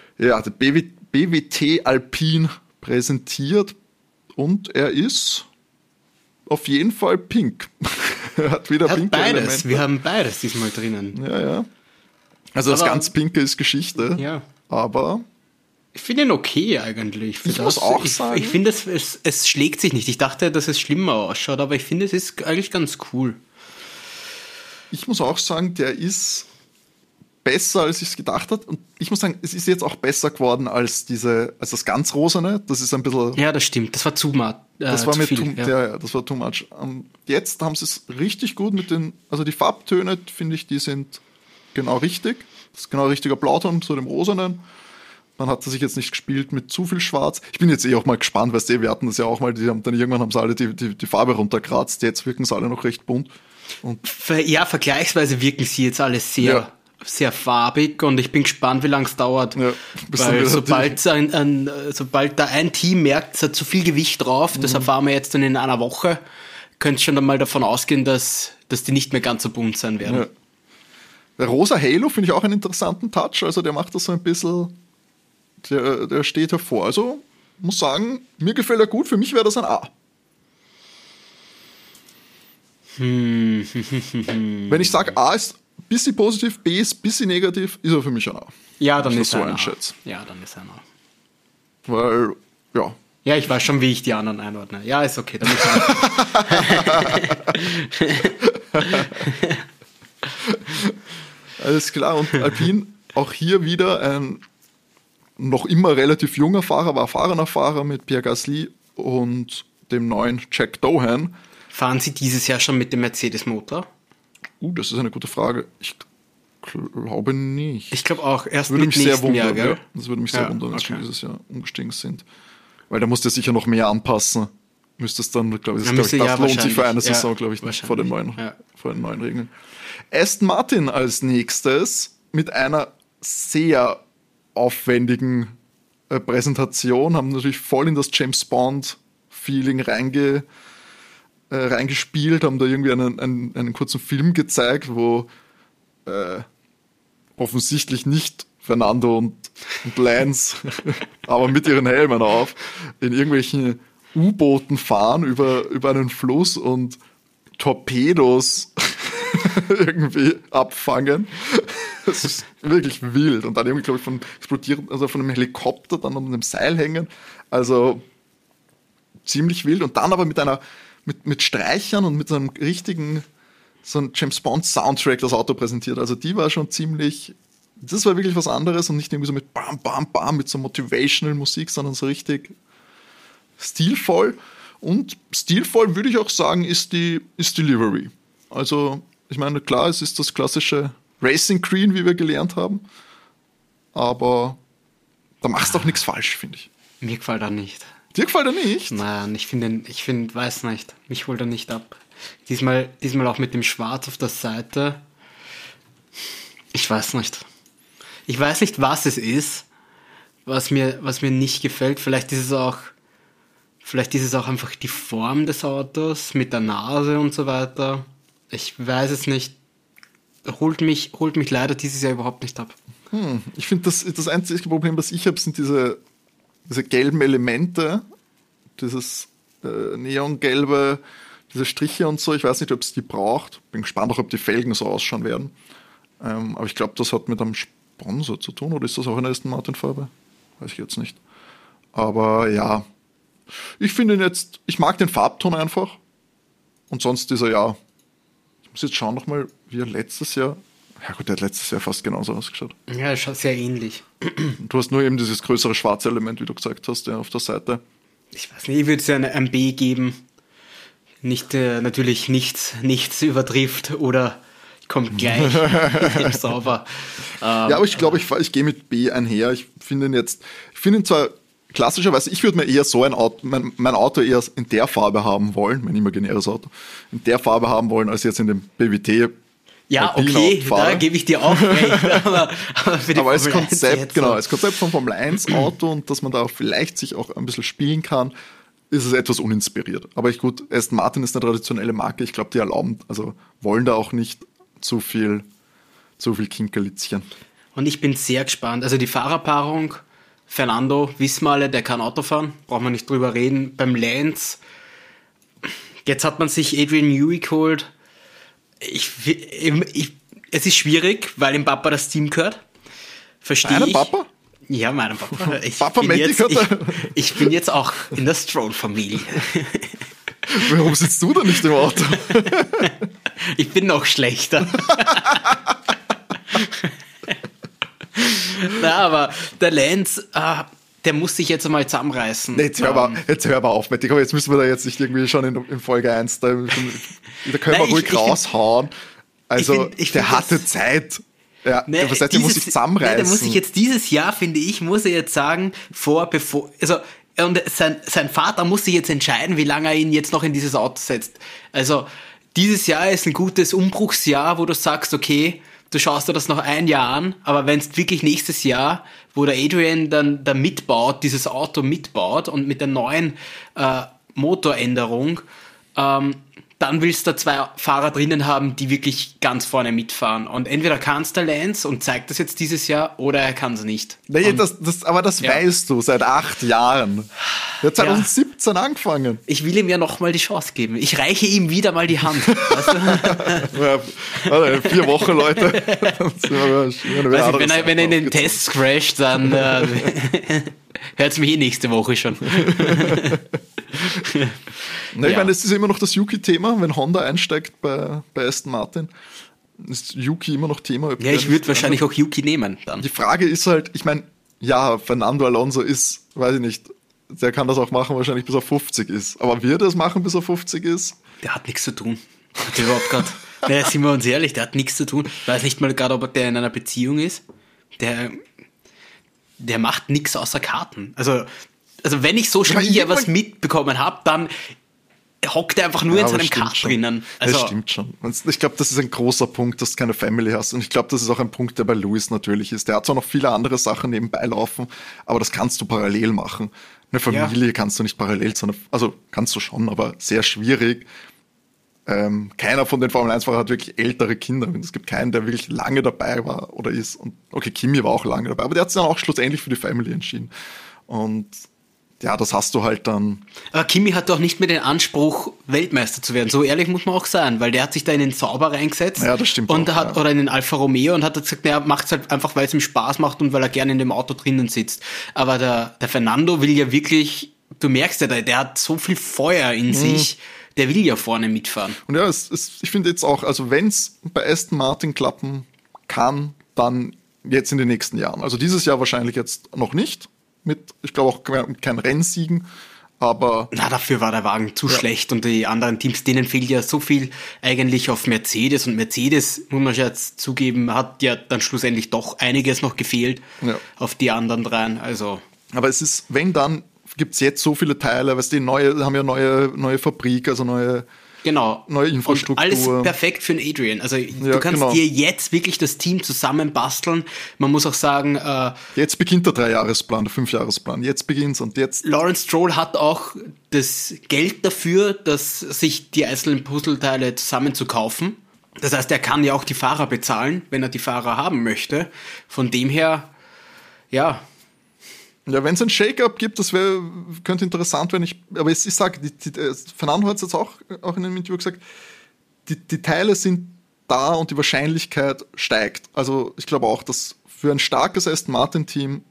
BWT Alpine präsentiert, und er ist auf jeden Fall pink. Er hat wieder pinke beides. Elemente. Wir haben beides diesmal drinnen. Ja. Also das ganz Pinke ist Geschichte, ja. Aber... Ich finde ihn okay eigentlich. Ich muss auch sagen. Ich finde, es schlägt sich nicht. Ich dachte, dass es schlimmer ausschaut, aber ich finde, es ist eigentlich ganz cool. Ich muss auch sagen, der ist besser, als ich es gedacht habe. Und ich muss sagen, es ist jetzt auch besser geworden als das ganz Rosane. Das ist ein bisschen... Ja, das stimmt. Das war zu much. Das war too much. Jetzt haben sie es richtig gut mit also die Farbtöne, finde ich, die sind genau richtig. Das ist genau richtiger Blauton zu dem Rosanen. Man hat sich jetzt nicht gespielt mit zu viel Schwarz. Ich bin jetzt auch mal gespannt, weißt du, wir hatten das ja auch mal, irgendwann haben sie alle die Farbe runterkratzt, jetzt wirken sie alle noch recht bunt. Ja, vergleichsweise wirken sie jetzt alle sehr farbig, und ich bin gespannt, wie lange es dauert. Ja, weil sobald da ein Team merkt, es hat zu viel Gewicht drauf, das erfahren wir jetzt dann in einer Woche, könnte es schon einmal davon ausgehen, dass die nicht mehr ganz so bunt sein werden. Ja. Der rosa Halo finde ich auch einen interessanten Touch, also der macht das so ein bisschen... Der steht hervor. Also, muss sagen, mir gefällt er gut. Für mich wäre das ein A. Wenn ich sage, A ist ein bisschen positiv, B ist ein bisschen negativ, ist er für mich ein A. Ja, dann ist er ein A. Ja, dann ist er ein A. Weil, ja. Ja, ich weiß schon, wie ich die anderen einordne. Ja, ist okay. Dann ist Alles klar. Und Alpine, auch hier wieder ein noch immer relativ junger Fahrer, war erfahrener Fahrer mit Pierre Gasly und dem neuen Jack Doohan. Fahren Sie dieses Jahr schon mit dem Mercedes-Motor? Das ist eine gute Frage. Ich glaube nicht. Ich glaube auch, erst mit nächstem Jahr, gell? Ja, das würde mich sehr wundern, dass wir dieses Jahr umgestiegen sind. Weil da musst du sicher noch mehr anpassen. Müsstest dann, glaube ich, das lohnt sich für eine Saison, glaube ich, nicht vor den neuen Regeln. Aston Martin als nächstes mit einer sehr aufwendigen Präsentation, haben natürlich voll in das James Bond-Feeling reingespielt, haben da irgendwie einen kurzen Film gezeigt, wo offensichtlich nicht Fernando und Lance, aber mit ihren Helmen auf, in irgendwelchen U-Booten fahren über einen Fluss und Torpedos irgendwie abfangen. Das ist wirklich wild. Und dann irgendwie, glaube ich, von einem Helikopter dann an einem Seil hängen. Also ziemlich wild. Und dann aber mit einer mit Streichern und mit so einem richtigen, so einem James Bond Soundtrack das Auto präsentiert. Also die war schon ziemlich, das war wirklich was anderes und nicht irgendwie so mit Bam, Bam, Bam, mit so Motivational Musik, sondern so richtig stilvoll. Und stilvoll würde ich auch sagen, ist die Livery. Also, ich meine, klar, es ist das klassische Racing Green, wie wir gelernt haben. Aber da machst du auch nichts falsch, finde ich. Mir gefällt er nicht. Dir gefällt er nicht? Nein, ich finde, weiß nicht. Mich holt er nicht ab. Diesmal auch mit dem Schwarz auf der Seite. Ich weiß nicht. Ich weiß nicht, was es ist, was mir nicht gefällt. Vielleicht ist es auch einfach die Form des Autos mit der Nase und so weiter. Ich weiß es nicht. Holt mich leider dieses Jahr überhaupt nicht ab. Ich finde, das einzige Problem, das ich habe, sind diese gelben Elemente, dieses neongelbe, diese Striche und so. Ich weiß nicht, ob es die braucht. Bin gespannt auch, ob die Felgen so ausschauen werden. Aber ich glaube, das hat mit einem Sponsor zu tun. Oder ist das auch in der Aston Martin Farbe? Weiß ich jetzt nicht. Aber ja, ich finde ihn jetzt, ich mag den Farbton einfach. Und sonst ist er ja, ich muss jetzt schauen nochmal, wie er letztes Jahr, ja gut, der hat letztes Jahr fast genauso ausgeschaut. Ja, er schaut sehr ähnlich. Du hast nur eben dieses größere schwarze Element, wie du gesagt hast, ja, auf der Seite. Ich weiß nicht, ich würde es ja ein B geben. Nicht, natürlich nichts übertrifft oder kommt gleich sauber. Ja, aber ich glaube, ich gehe mit B einher. Ich finde ihn zwar klassischerweise, ich würde mir eher so ein Auto, mein Auto eher in der Farbe haben wollen, mein imaginäres Auto, in der Farbe haben wollen, als jetzt in dem BWT. Ja, okay, da gebe ich dir auch recht. Aber als Konzept, genau, als Konzept vom Formel 1 Auto und dass man da vielleicht sich auch ein bisschen spielen kann, ist es etwas uninspiriert. Aber gut, Aston Martin ist eine traditionelle Marke. Ich glaube, die wollen da auch nicht zu viel Kinkerlitzchen. Und ich bin sehr gespannt. Also die Fahrerpaarung, Fernando, wissen wir alle, der kann Auto fahren, brauchen wir nicht drüber reden. Beim Lance, jetzt hat man sich Adrian Newey geholt. Es ist schwierig, weil dem Papa das Team gehört. Verstehe ich. Deinem Papa? Ja, meinem Papa. Ich bin jetzt auch in der Stroll-Familie. Warum sitzt du da nicht im Auto? Ich bin noch schlechter. Na, aber der Lance, der muss sich jetzt einmal zusammenreißen. Jetzt hör aber auf, Matti. Jetzt müssen wir da jetzt nicht irgendwie schon in Folge 1, da können wir ruhig raushauen. Also, der hatte Zeit. Ja, der muss sich zusammenreißen. Der muss sich jetzt dieses Jahr, finde ich, muss er jetzt sagen, und sein Vater muss sich jetzt entscheiden, wie lange er ihn jetzt noch in dieses Auto setzt. Also, dieses Jahr ist ein gutes Umbruchsjahr, wo du sagst, okay, du schaust dir das noch ein Jahr an, aber wenn es wirklich nächstes Jahr, wo der Adrian dann da mitbaut, dieses Auto mitbaut und mit der neuen Motoränderung, dann willst du 2 Fahrer drinnen haben, die wirklich ganz vorne mitfahren. Und entweder kann es der Lance und zeigt das jetzt dieses Jahr, oder er kann es nicht. Nee, aber das weißt du seit 8 Jahren. Er hat 2017 angefangen. Ich will ihm ja nochmal die Chance geben. Ich reiche ihm wieder mal die Hand. Weißt du? 4 Wochen, Leute. Wenn er in den Tests crasht, dann hört es mich nächste Woche schon. Ich meine, das ist immer noch das Yuki-Thema, wenn Honda einsteigt bei Aston Martin, ist Yuki immer noch Thema. Ja, ich würde wahrscheinlich auch Yuki nehmen dann. Die Frage ist halt, ich meine, ja, Fernando Alonso ist, weiß ich nicht, der kann das auch machen, wahrscheinlich bis er 50 ist. Aber wird er das machen, bis er 50 ist? Der hat nichts zu tun. Hat der überhaupt gerade. Naja, sind wir uns ehrlich, der hat nichts zu tun. Ich weiß nicht mal gerade, ob der in einer Beziehung ist. Der macht nichts außer Karten. Also wenn ich Social Media was mitbekommen habe, dann hockt er einfach nur in seinem Kart drinnen. Also, das stimmt schon. Ich glaube, das ist ein großer Punkt, dass du keine Family hast. Und ich glaube, das ist auch ein Punkt, der bei Lewis natürlich ist. Der hat zwar noch viele andere Sachen nebenbei laufen, aber das kannst du parallel machen. Eine Familie kannst du nicht parallel, also kannst du schon, aber sehr schwierig. Keiner von den Formel-1-Fahrern hat wirklich ältere Kinder. Es gibt keinen, der wirklich lange dabei war oder ist. Und okay, Kimi war auch lange dabei, aber der hat sich dann auch schlussendlich für die Family entschieden. Und ja, das hast du halt dann. Aber Kimi hat doch nicht mehr den Anspruch, Weltmeister zu werden. So ehrlich muss man auch sein, weil der hat sich da in den Sauber reingesetzt. Ja, das stimmt. Oder in den Alfa Romeo und hat gesagt, er macht es halt einfach, weil es ihm Spaß macht und weil er gerne in dem Auto drinnen sitzt. Aber der Fernando will ja wirklich, du merkst ja, der hat so viel Feuer in sich, der will ja vorne mitfahren. Und ja, ich finde jetzt auch, also wenn es bei Aston Martin klappen kann, dann jetzt in den nächsten Jahren. Also dieses Jahr wahrscheinlich jetzt noch nicht, ich glaube auch kein Rennsiegen, aber... Na, dafür war der Wagen zu schlecht und die anderen Teams, denen fehlt ja so viel eigentlich auf Mercedes und Mercedes, muss man jetzt zugeben, hat ja dann schlussendlich doch einiges noch gefehlt auf die anderen dreien, also... Aber es ist, wenn dann, gibt es jetzt so viele Teile, weißt du, haben ja neue Fabrik, also neue Infrastruktur. Und alles perfekt für den Adrian. Also du kannst dir jetzt wirklich das Team zusammenbasteln. Man muss auch sagen... jetzt beginnt der 3-Jahresplan, der 5-Jahresplan. Jetzt beginnt's und jetzt... Lawrence Stroll hat auch das Geld dafür, sich die einzelnen Puzzleteile zusammenzukaufen. Das heißt, er kann ja auch die Fahrer bezahlen, wenn er die Fahrer haben möchte. Von dem her, ja... Ja, wenn es ein Shake-up gibt, könnte interessant werden. Aber ich sage, Fernando hat es jetzt auch in einem Interview gesagt, die Teile sind da und die Wahrscheinlichkeit steigt. Also ich glaube auch, dass für ein starkes Aston Martin-Team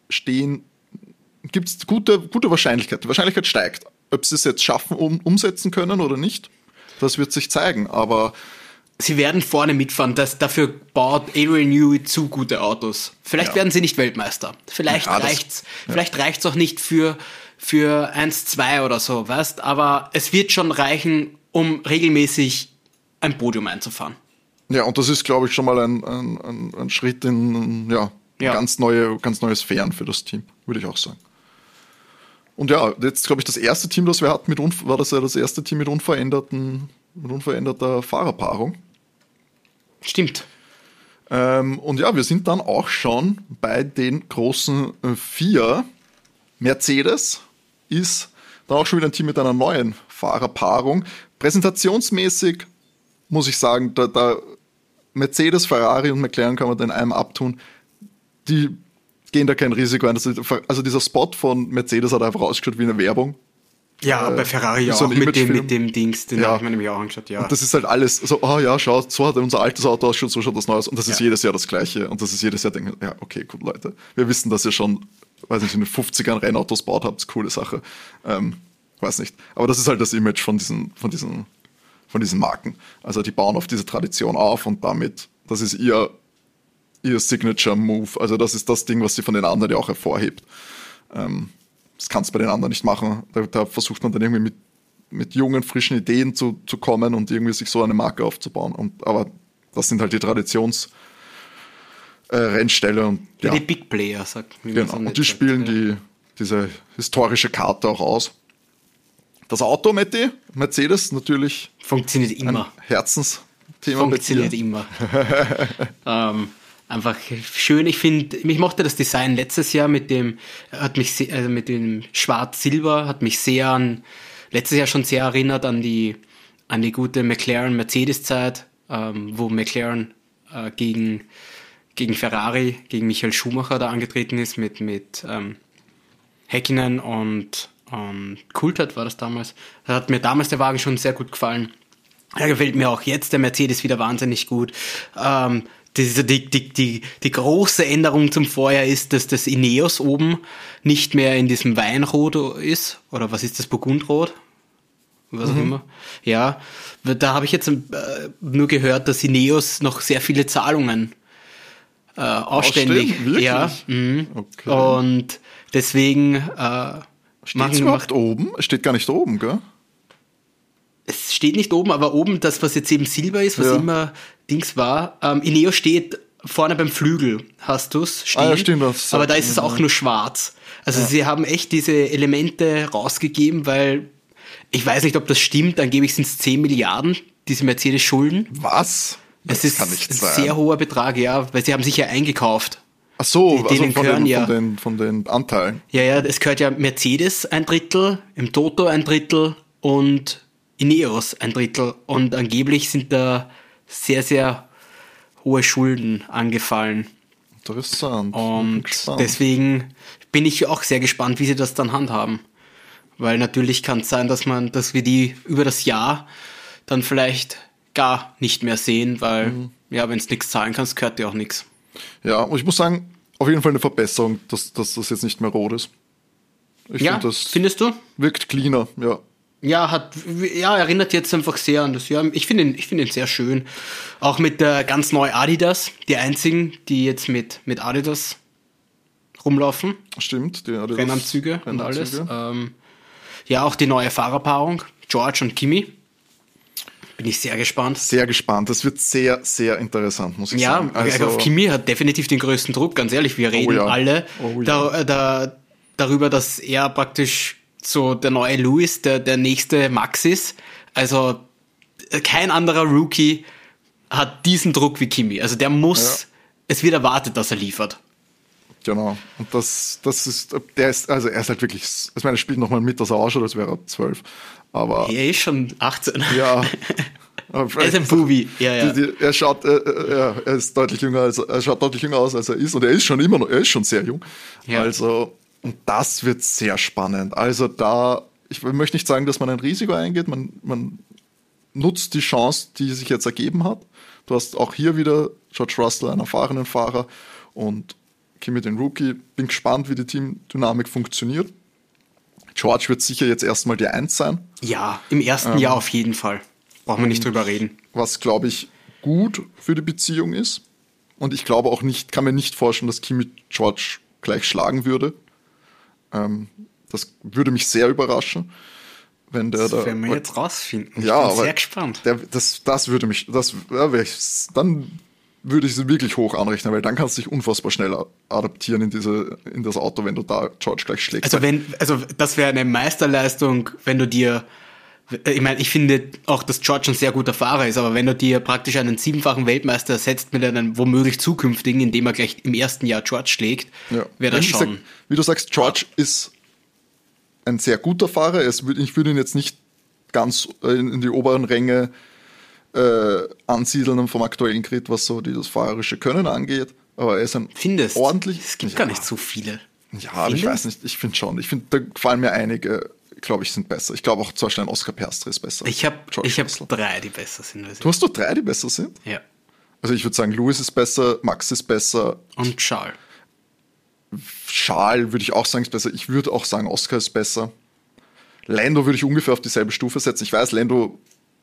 gibt es gute Wahrscheinlichkeit. Die Wahrscheinlichkeit steigt. Ob sie es jetzt schaffen, umsetzen können oder nicht, das wird sich zeigen. Aber sie werden vorne mitfahren. Dafür baut Adrian Newey zu gute Autos. Vielleicht werden sie nicht Weltmeister. Vielleicht reicht's auch nicht für 1-2 oder so, weißt? Aber es wird schon reichen, um regelmäßig ein Podium einzufahren. Ja, und das ist, glaube ich, schon mal ein Schritt in ganz neue Sphären für das Team, würde ich auch sagen. Und ja, jetzt, glaube ich, das erste Team, das wir hatten, war das ja das erste Team mit unveränderter Fahrerpaarung. Stimmt. Und ja, wir sind dann auch schon bei den großen 4. Mercedes ist dann auch schon wieder ein Team mit einer neuen Fahrerpaarung. Präsentationsmäßig muss ich sagen, da Mercedes, Ferrari und McLaren kann man da in einem abtun. Die gehen da kein Risiko ein. Also dieser Spot von Mercedes hat einfach ausgeschaut wie eine Werbung. Ja, bei Ferrari auch mit dem Dings, den habe ich mir nämlich auch angeschaut, ja. Und das ist halt alles so, schau, so hat unser altes Auto ausgeschaut, so schaut das Neues. Und das ist jedes Jahr das Gleiche. Und das ist jedes Jahr, denken, ja, okay, gut, Leute. Wir wissen, dass ihr schon, weiß nicht, in den 50ern Rennautos baut habt, coole Sache. Weiß nicht. Aber das ist halt das Image von diesen Marken. Also die bauen auf diese Tradition auf und damit, das ist ihr Signature-Move. Also das ist das Ding, was sie von den anderen ja auch hervorhebt. Das kannst du bei den anderen nicht machen. Da versucht man dann irgendwie mit jungen, frischen Ideen zu kommen und irgendwie sich so eine Marke aufzubauen. Aber das sind halt die Traditionsrennställe. Und die Big Player, sagt man. Genau, und die spielen diese historische Karte auch aus. Das Auto, Matti, Mercedes, natürlich funktioniert immer. Ein Herzensthema. Funktioniert immer. Einfach schön. Ich mochte das Design letztes Jahr mit dem Schwarz-Silber, hat mich letztes Jahr schon sehr erinnert an die gute McLaren-Mercedes-Zeit, wo McLaren gegen Ferrari, gegen Michael Schumacher da angetreten ist mit Häkkinen und Coulthard war das damals. Da hat mir damals der Wagen schon sehr gut gefallen. Da gefällt mir auch jetzt der Mercedes wieder wahnsinnig gut. Die große Änderung zum Vorjahr ist, dass das Ineos oben nicht mehr in diesem Weinrot ist. Oder was ist das? Burgundrot? Was auch immer. Ja, da habe ich jetzt nur gehört, dass Ineos noch sehr viele Zahlungen ausständig. Ja. Okay. Und deswegen steht es überhaupt oben? Es steht gar nicht oben, gell? Es steht nicht oben, aber oben das, was jetzt eben Silber ist, was immer Dings war. Ineos steht vorne beim Flügel, hast du es stehen. Ja, stimmt. Das aber da ist es auch nur schwarz. Also sie haben echt diese Elemente rausgegeben, weil ich weiß nicht, ob das stimmt, angeblich sind es 10 Milliarden, diese Mercedes schulden. Was? Das ist ein sehr hoher Betrag, ja, weil sie haben sich ja eingekauft. Ach so, von den Anteilen. Ja, es gehört ja Mercedes 1/3, im Toto 1/3 und Ineos 1/3 und angeblich sind da sehr, sehr hohe Schulden angefallen. Interessant. Und deswegen bin ich auch sehr gespannt, wie sie das dann handhaben. Weil natürlich kann es sein, dass wir die über das Jahr dann vielleicht gar nicht mehr sehen, weil wenn du nichts zahlen kannst, gehört dir auch nichts. Ja, und ich muss sagen, auf jeden Fall eine Verbesserung, dass das jetzt nicht mehr rot ist. Findest du? Wirkt cleaner, ja. Ja, erinnert jetzt einfach sehr an das Jahr. Ich finde ihn sehr schön. Auch mit der ganz neuen Adidas. Die einzigen, die jetzt mit Adidas rumlaufen. Stimmt, die Adidas Rennanzüge und alles. Ja, auch die neue Fahrerpaarung. George und Kimi. Bin ich sehr gespannt. Sehr gespannt. Das wird sehr, sehr interessant, muss ich sagen. Also, auf Kimi hat definitiv den größten Druck, ganz ehrlich. Wir reden alle darüber, dass er praktisch so der neue Lewis, der nächste Max ist. Also kein anderer Rookie hat diesen Druck wie Kimi. Also der muss, es wird erwartet, dass er liefert. Genau. Und er ist halt wirklich, ich meine, er spielt nochmal mit, dass er ausschaut, als wäre er 12. Aber er ist schon 18. Ja. Er ist ein Bubi. Ja. Er schaut deutlich jünger aus, als er ist. Und er ist schon sehr jung. Ja. Also, und das wird sehr spannend. Also ich möchte nicht sagen, dass man ein Risiko eingeht. Man nutzt die Chance, die sich jetzt ergeben hat. Du hast auch hier wieder George Russell, einen erfahrenen Fahrer, und Kimi, den Rookie. Bin gespannt, wie die Teamdynamik funktioniert. George wird sicher jetzt erstmal die 1 sein. Ja, im ersten Jahr auf jeden Fall. Brauchen wir nicht drüber reden. Was, glaube ich, gut für die Beziehung ist. Und ich glaube auch nicht, kann mir nicht vorstellen, dass Kimi George gleich schlagen würde. Das würde mich sehr überraschen, wenn der da. Das werden wir jetzt rausfinden. Ich bin sehr gespannt. Dann würde ich es wirklich hoch anrechnen, weil dann kannst du dich unfassbar schnell adaptieren in das Auto, wenn du da George gleich schlägst. Also das wäre eine Meisterleistung, wenn du dir, ich meine, ich finde auch, dass George ein sehr guter Fahrer ist, aber wenn du dir praktisch einen 7-fachen Weltmeister ersetzt mit einem womöglich zukünftigen, indem er gleich im ersten Jahr George schlägt, wäre das schon. Wie du sagst, George ist ein sehr guter Fahrer. Ich würde ihn jetzt nicht ganz in die oberen Ränge ansiedeln vom aktuellen Grid, was so das fahrerische Können angeht. Aber er ist ein ordentlich. Es gibt gar nicht so viele. Ja, aber ich weiß nicht. Ich finde schon. Da gefallen mir einige, glaube ich, sind besser. Ich glaube auch zum Beispiel ein Oscar Piastri ist besser. Ich habe 3, die besser sind. Du hast doch 3, die besser sind? Ja. Also ich würde sagen, Lewis ist besser, Max ist besser. Und Charles. Charles würde ich auch sagen, ist besser. Ich würde auch sagen, Oscar ist besser. Lando würde ich ungefähr auf dieselbe Stufe setzen. Ich weiß, Lando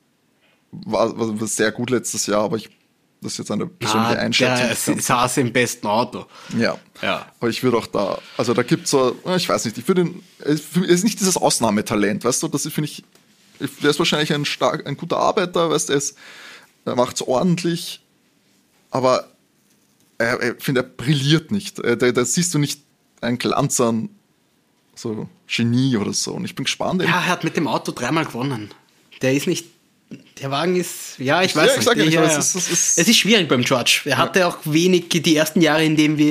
war sehr gut letztes Jahr, aber das ist jetzt eine persönliche Einschätzung. Der saß im besten Auto. Ja. Aber ich würde auch da gibt es so, ich weiß nicht, er ist nicht dieses Ausnahmetalent, weißt du, das finde ich, der ist wahrscheinlich ein guter Arbeiter, weißt du, er macht es ordentlich, aber ich finde, er brilliert nicht. Da siehst du nicht einen Glanz an so Genie oder so. Und ich bin gespannt. Ja, er hat mit dem Auto 3-mal gewonnen. Der Wagen ist, ich weiß nicht. Es ist schwierig beim George. Er hatte auch wenig, die ersten Jahre,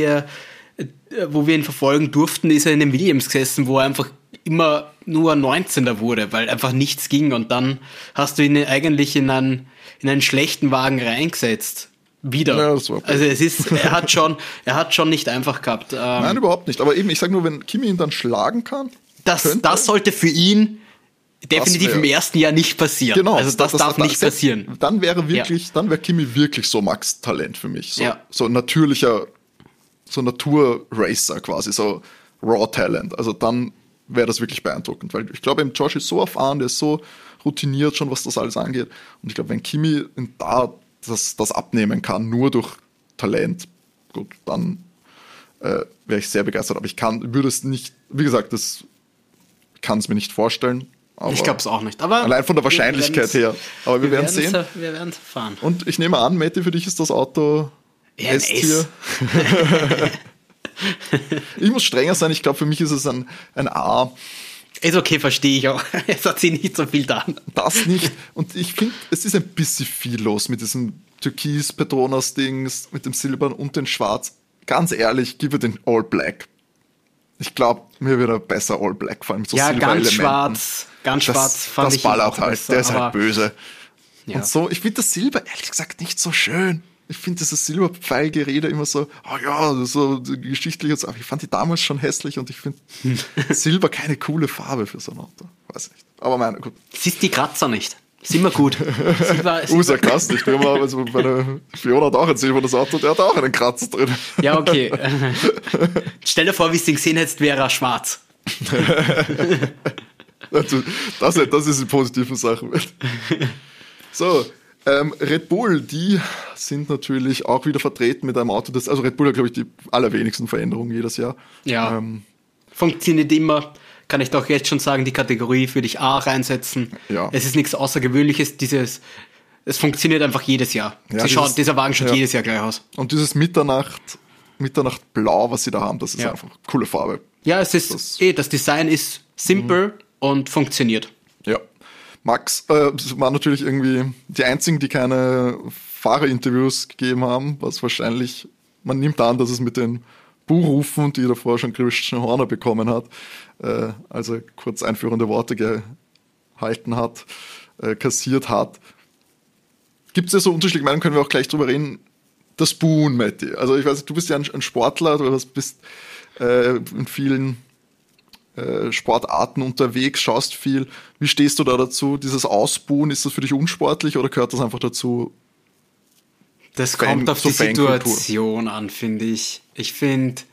wo wir ihn verfolgen durften, ist er in dem Williams gesessen, wo er einfach immer nur 19er wurde, weil einfach nichts ging. Und dann hast du ihn eigentlich in einen schlechten Wagen reingesetzt. Wieder. Ja, also er hat schon nicht einfach gehabt. Nein, überhaupt nicht. Aber eben, ich sage nur, wenn Kimi ihn dann schlagen kann. Das sollte für ihn definitiv im ersten Jahr nicht passieren. Genau. Also das darf nicht passieren. Dann wäre Kimi wirklich so Max-Talent für mich. So natürlicher, so Natur-Racer quasi, so Raw-Talent. Also dann wäre das wirklich beeindruckend, weil ich glaube, George ist so erfahren, der ist so routiniert schon, was das alles angeht. Und ich glaube, wenn Kimi das abnehmen kann, nur durch Talent, gut, dann wäre ich sehr begeistert. Aber würde es nicht, wie gesagt, das kann es mir nicht vorstellen. Aber ich glaube es auch nicht. Aber allein von der Wahrscheinlichkeit her. Aber wir werden sehen. Wir werden es erfahren. Und ich nehme an, Matti, für dich ist das Auto S-Tier. Ich muss strenger sein. Ich glaube, für mich ist es ein A. Ist okay, verstehe ich auch. Es hat sich nicht so viel da. Das nicht. Und ich finde, es ist ein bisschen viel los mit diesem Türkis-Petronas-Dings, mit dem Silbern und dem Schwarz. Ganz ehrlich, gib mir den All Black. Ich glaube, mir wird er besser All Black fallen. Mit so ganz schwarz fand ich ballert halt. Besser, der ist halt böse. Ja. Und so, ich finde das Silber ehrlich gesagt nicht so schön. Ich finde dieses Silberpfeilgerede immer so, so geschichtlich. Aber ich fand die damals schon hässlich und ich finde Silber keine coole Farbe für so ein Auto. Weiß nicht. Aber meine, gut. Siehst die Kratzer nicht. Sind wir gut. Sarkastisch. Also bei der Fiona hat auch ein silbernes Auto, der hat auch einen Kratzer drin. Ja, okay. Stell dir vor, wie du ihn gesehen hättest, wäre er schwarz. Also, das ist eine positive Sache. So, Red Bull, die sind natürlich auch wieder vertreten mit einem Auto, also Red Bull hat, glaube ich, die allerwenigsten Veränderungen jedes Jahr. Ja, funktioniert immer. Kann ich doch jetzt schon sagen, die Kategorie würde ich A reinsetzen. Ja. Es ist nichts Außergewöhnliches, es funktioniert einfach jedes Jahr. Ja, dieser Wagen schaut jedes Jahr gleich aus. Und dieses Mitternachtblau, was sie da haben, das ist einfach coole Farbe. Ja, das Design ist simpel und funktioniert. Ja. Max waren natürlich irgendwie die einzigen, die keine Fahrerinterviews gegeben haben, was wahrscheinlich, man nimmt an, dass es mit den Buhrufen, die davor schon Christian Horner bekommen hat, also kurz einführende Worte gehalten hat, kassiert hat. Gibt es ja so unterschiedliche Meinungen, können wir auch gleich drüber reden. Das Buhen, Matti. Also ich weiß, du bist ja ein Sportler, du bist in vielen Sportarten unterwegs, schaust viel. Wie stehst du da dazu? Dieses Ausbuhen, ist das für dich unsportlich oder gehört das einfach dazu? Das kommt auf die Situation an, finde ich. Ich finde,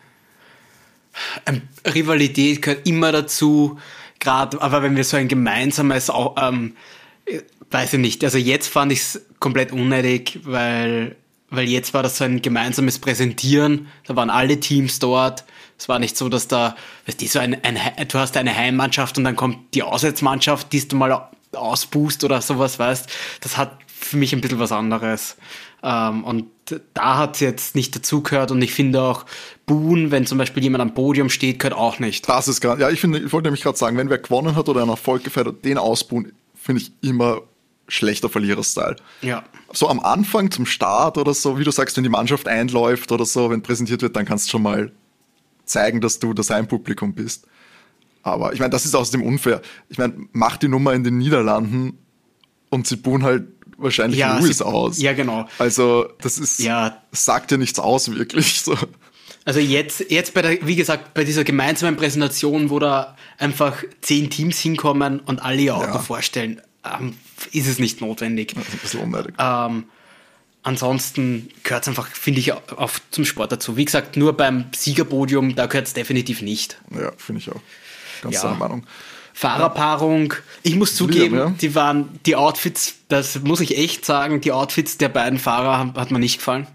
Rivalität gehört immer dazu, gerade, aber wenn wir so ein gemeinsames, weiß ich nicht, also jetzt fand ich es komplett unnötig, weil jetzt war das so ein gemeinsames Präsentieren, da waren alle Teams dort, es war nicht so, dass da, weißt du, du hast eine Heimmannschaft und dann kommt die Auswärtsmannschaft, die du mal ausbuchst oder sowas, weißt, das hat für mich ein bisschen was anderes. Und da hat es jetzt nicht dazugehört und ich finde auch, buhen, wenn zum Beispiel jemand am Podium steht, gehört auch nicht. Das ist gerade, ja, ich wollte nämlich gerade sagen, wenn wer gewonnen hat oder einen Erfolg gefeiert hat, den ausbuhen, finde ich immer schlechter Verlierer-Style. Ja. So am Anfang, zum Start oder so, wie du sagst, wenn die Mannschaft einläuft oder so, wenn präsentiert wird, dann kannst du schon mal zeigen, dass du das Heimpublikum bist. Aber ich meine, das ist außerdem unfair. Ich meine, mach die Nummer in den Niederlanden und sie buhen halt wahrscheinlich Lewis aus. Ja, genau. Also, das sagt ja nichts aus, wirklich. So. Also jetzt wie gesagt, bei dieser gemeinsamen Präsentation, wo da einfach 10 Teams hinkommen und alle ihr Auto vorstellen, ist es nicht notwendig. Das ist ein bisschen unnötig. Ansonsten gehört es einfach, finde ich, auch zum Sport dazu. Wie gesagt, nur beim Siegerpodium, da gehört es definitiv nicht. Ja, finde ich auch. Ganz deine Meinung. Fahrerpaarung, ich muss zugeben, die Outfits, das muss ich echt sagen, die Outfits der beiden Fahrer hat mir nicht gefallen.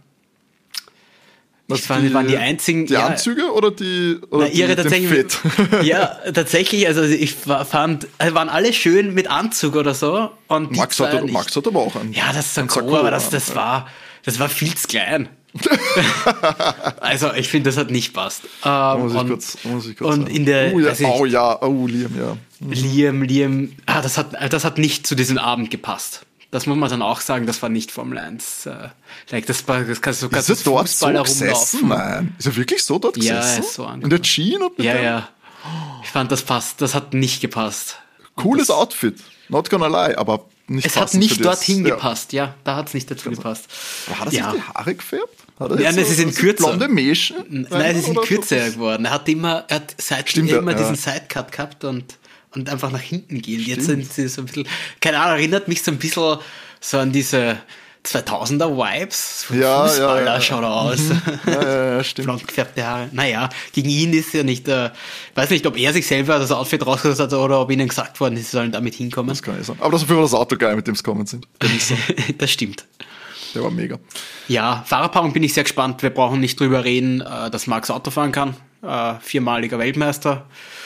Waren die einzigen. Die Anzüge oder ihre tatsächlich. Ja, tatsächlich, also ich fand, waren alle schön mit Anzug oder so. Und Max hat aber auch einen. Ja, das ist dann cool, aber das war viel zu klein. Also ich finde, das hat nicht passt. Muss ich kurz und in der Liam, ja. Liam, das hat nicht zu diesem Abend gepasst. Das muss man dann auch sagen, das war nicht Formel 1. Das kannst du dort Fußballer so rumlaufen. Nein. Ist er wirklich so dort gesessen? Ja, er ist so angekommen. In der Jeans? Ja. Ich fand, das hat nicht gepasst. Cooles Outfit, not gonna lie, aber nicht es hat nicht dorthin gepasst, ja, da hat es nicht dazu gepasst. Aber hat er sich die Haare gefärbt? Ja, sie sind kürzer. Blonde Mäschen? Nein, sie sind kürzer geworden. Er hat immer diesen Sidecut gehabt und einfach nach hinten gehen. Jetzt sind sie so ein bisschen, keine Ahnung, erinnert mich so ein bisschen so an diese 2000er Vibes. Fußballer schaut er aus. Ja, stimmt. Blond gefärbte Haare. Naja, gegen ihn ist ja nicht, weiß nicht, ob er sich selber das Outfit rausgesucht hat oder ob ihnen gesagt worden ist, sie sollen damit hinkommen. Das kann ich sagen. Aber dafür war das Auto geil, mit dem sie gekommen sind. Das stimmt. Der war mega. Ja, Fahrerpaarung bin ich sehr gespannt. Wir brauchen nicht drüber reden, dass Max Auto fahren kann. 4-maliger Weltmeister.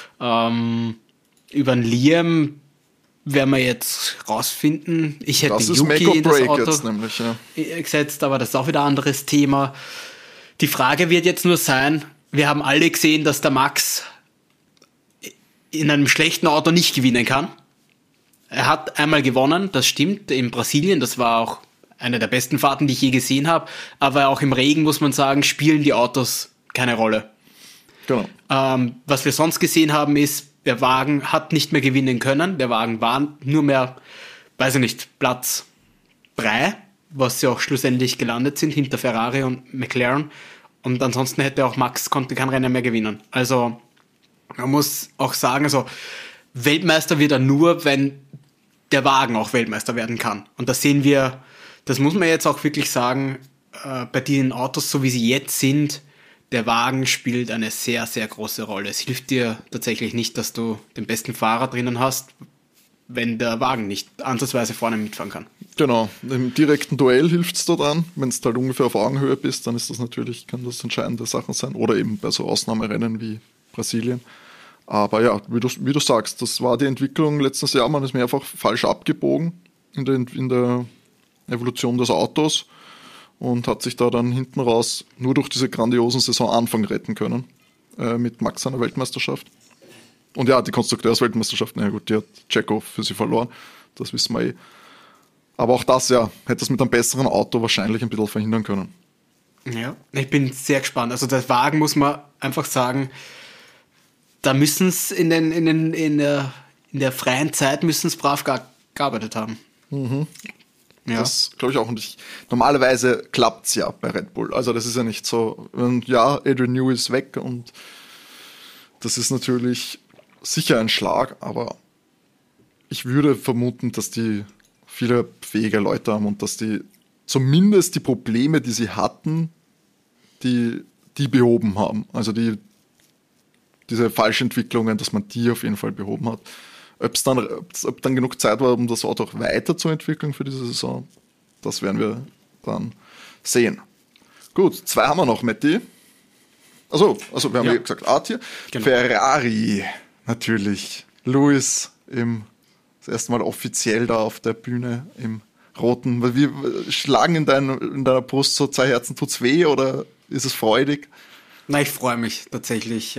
Über den Liam werden wir jetzt rausfinden. Ich hätte Yuki in das Auto jetzt nämlich, gesetzt, aber das ist auch wieder ein anderes Thema. Die Frage wird jetzt nur sein, wir haben alle gesehen, dass der Max in einem schlechten Auto nicht gewinnen kann. Er hat einmal gewonnen, das stimmt, in Brasilien, das war auch eine der besten Fahrten, die ich je gesehen habe, aber auch im Regen, muss man sagen, spielen die Autos keine Rolle. Genau. Was wir sonst gesehen haben, ist, der Wagen hat nicht mehr gewinnen können. Der Wagen war nur mehr, weiß ich nicht, Platz 3, was sie auch schlussendlich gelandet sind, hinter Ferrari und McLaren. Und ansonsten konnte kein Rennen mehr gewinnen. Also man muss auch sagen, also Weltmeister wird er nur, wenn der Wagen auch Weltmeister werden kann. Und das sehen wir, das muss man jetzt auch wirklich sagen, bei den Autos, so wie sie jetzt sind, der Wagen spielt eine sehr, sehr große Rolle. Es hilft dir tatsächlich nicht, dass du den besten Fahrer drinnen hast, wenn der Wagen nicht ansatzweise vorne mitfahren kann. Genau, im direkten Duell hilft es da dann. Wenn du halt ungefähr auf Augenhöhe bist, dann ist das natürlich, kann das entscheidende Sachen sein. Oder eben bei so Ausnahmerennen wie Brasilien. Aber ja, wie du sagst, das war die Entwicklung letztes Jahr. Man ist mehrfach falsch abgebogen in der Evolution des Autos und hat sich da dann hinten raus nur durch diese grandiosen Saisonanfang retten können. Mit Max seiner Weltmeisterschaft. Und ja, die Konstrukteursweltmeisterschaft, na gut, die hat Checo für sie verloren. Das wissen wir eh. Aber auch das, ja, hätte es mit einem besseren Auto wahrscheinlich ein bisschen verhindern können. Ja, ich bin sehr gespannt. Also der Wagen, muss man einfach sagen, da müssen es in der freien Zeit müssen es brav gearbeitet haben. Mhm. Ja. Das glaube ich auch. Und normalerweise klappt es ja bei Red Bull. Also das ist ja nicht so, ja, Adrian Newey ist weg und das ist natürlich sicher ein Schlag, aber ich würde vermuten, dass die viele fähige Leute haben und dass die zumindest die Probleme, die sie hatten, die behoben haben. Also diese Falschentwicklungen, dass man die auf jeden Fall behoben hat. Ob dann genug Zeit war, um das Auto auch weiterzuentwickeln für diese Saison, das werden wir dann sehen. Gut, 2 haben wir noch, Matti. Also wir haben ja gesagt, A-Tier. Genau. Ferrari, natürlich. Lewis das erste Mal offiziell da auf der Bühne im Roten. Wie schlagen in deiner Brust so 2 Herzen? Tut's weh oder ist es freudig? Na, ich freue mich tatsächlich.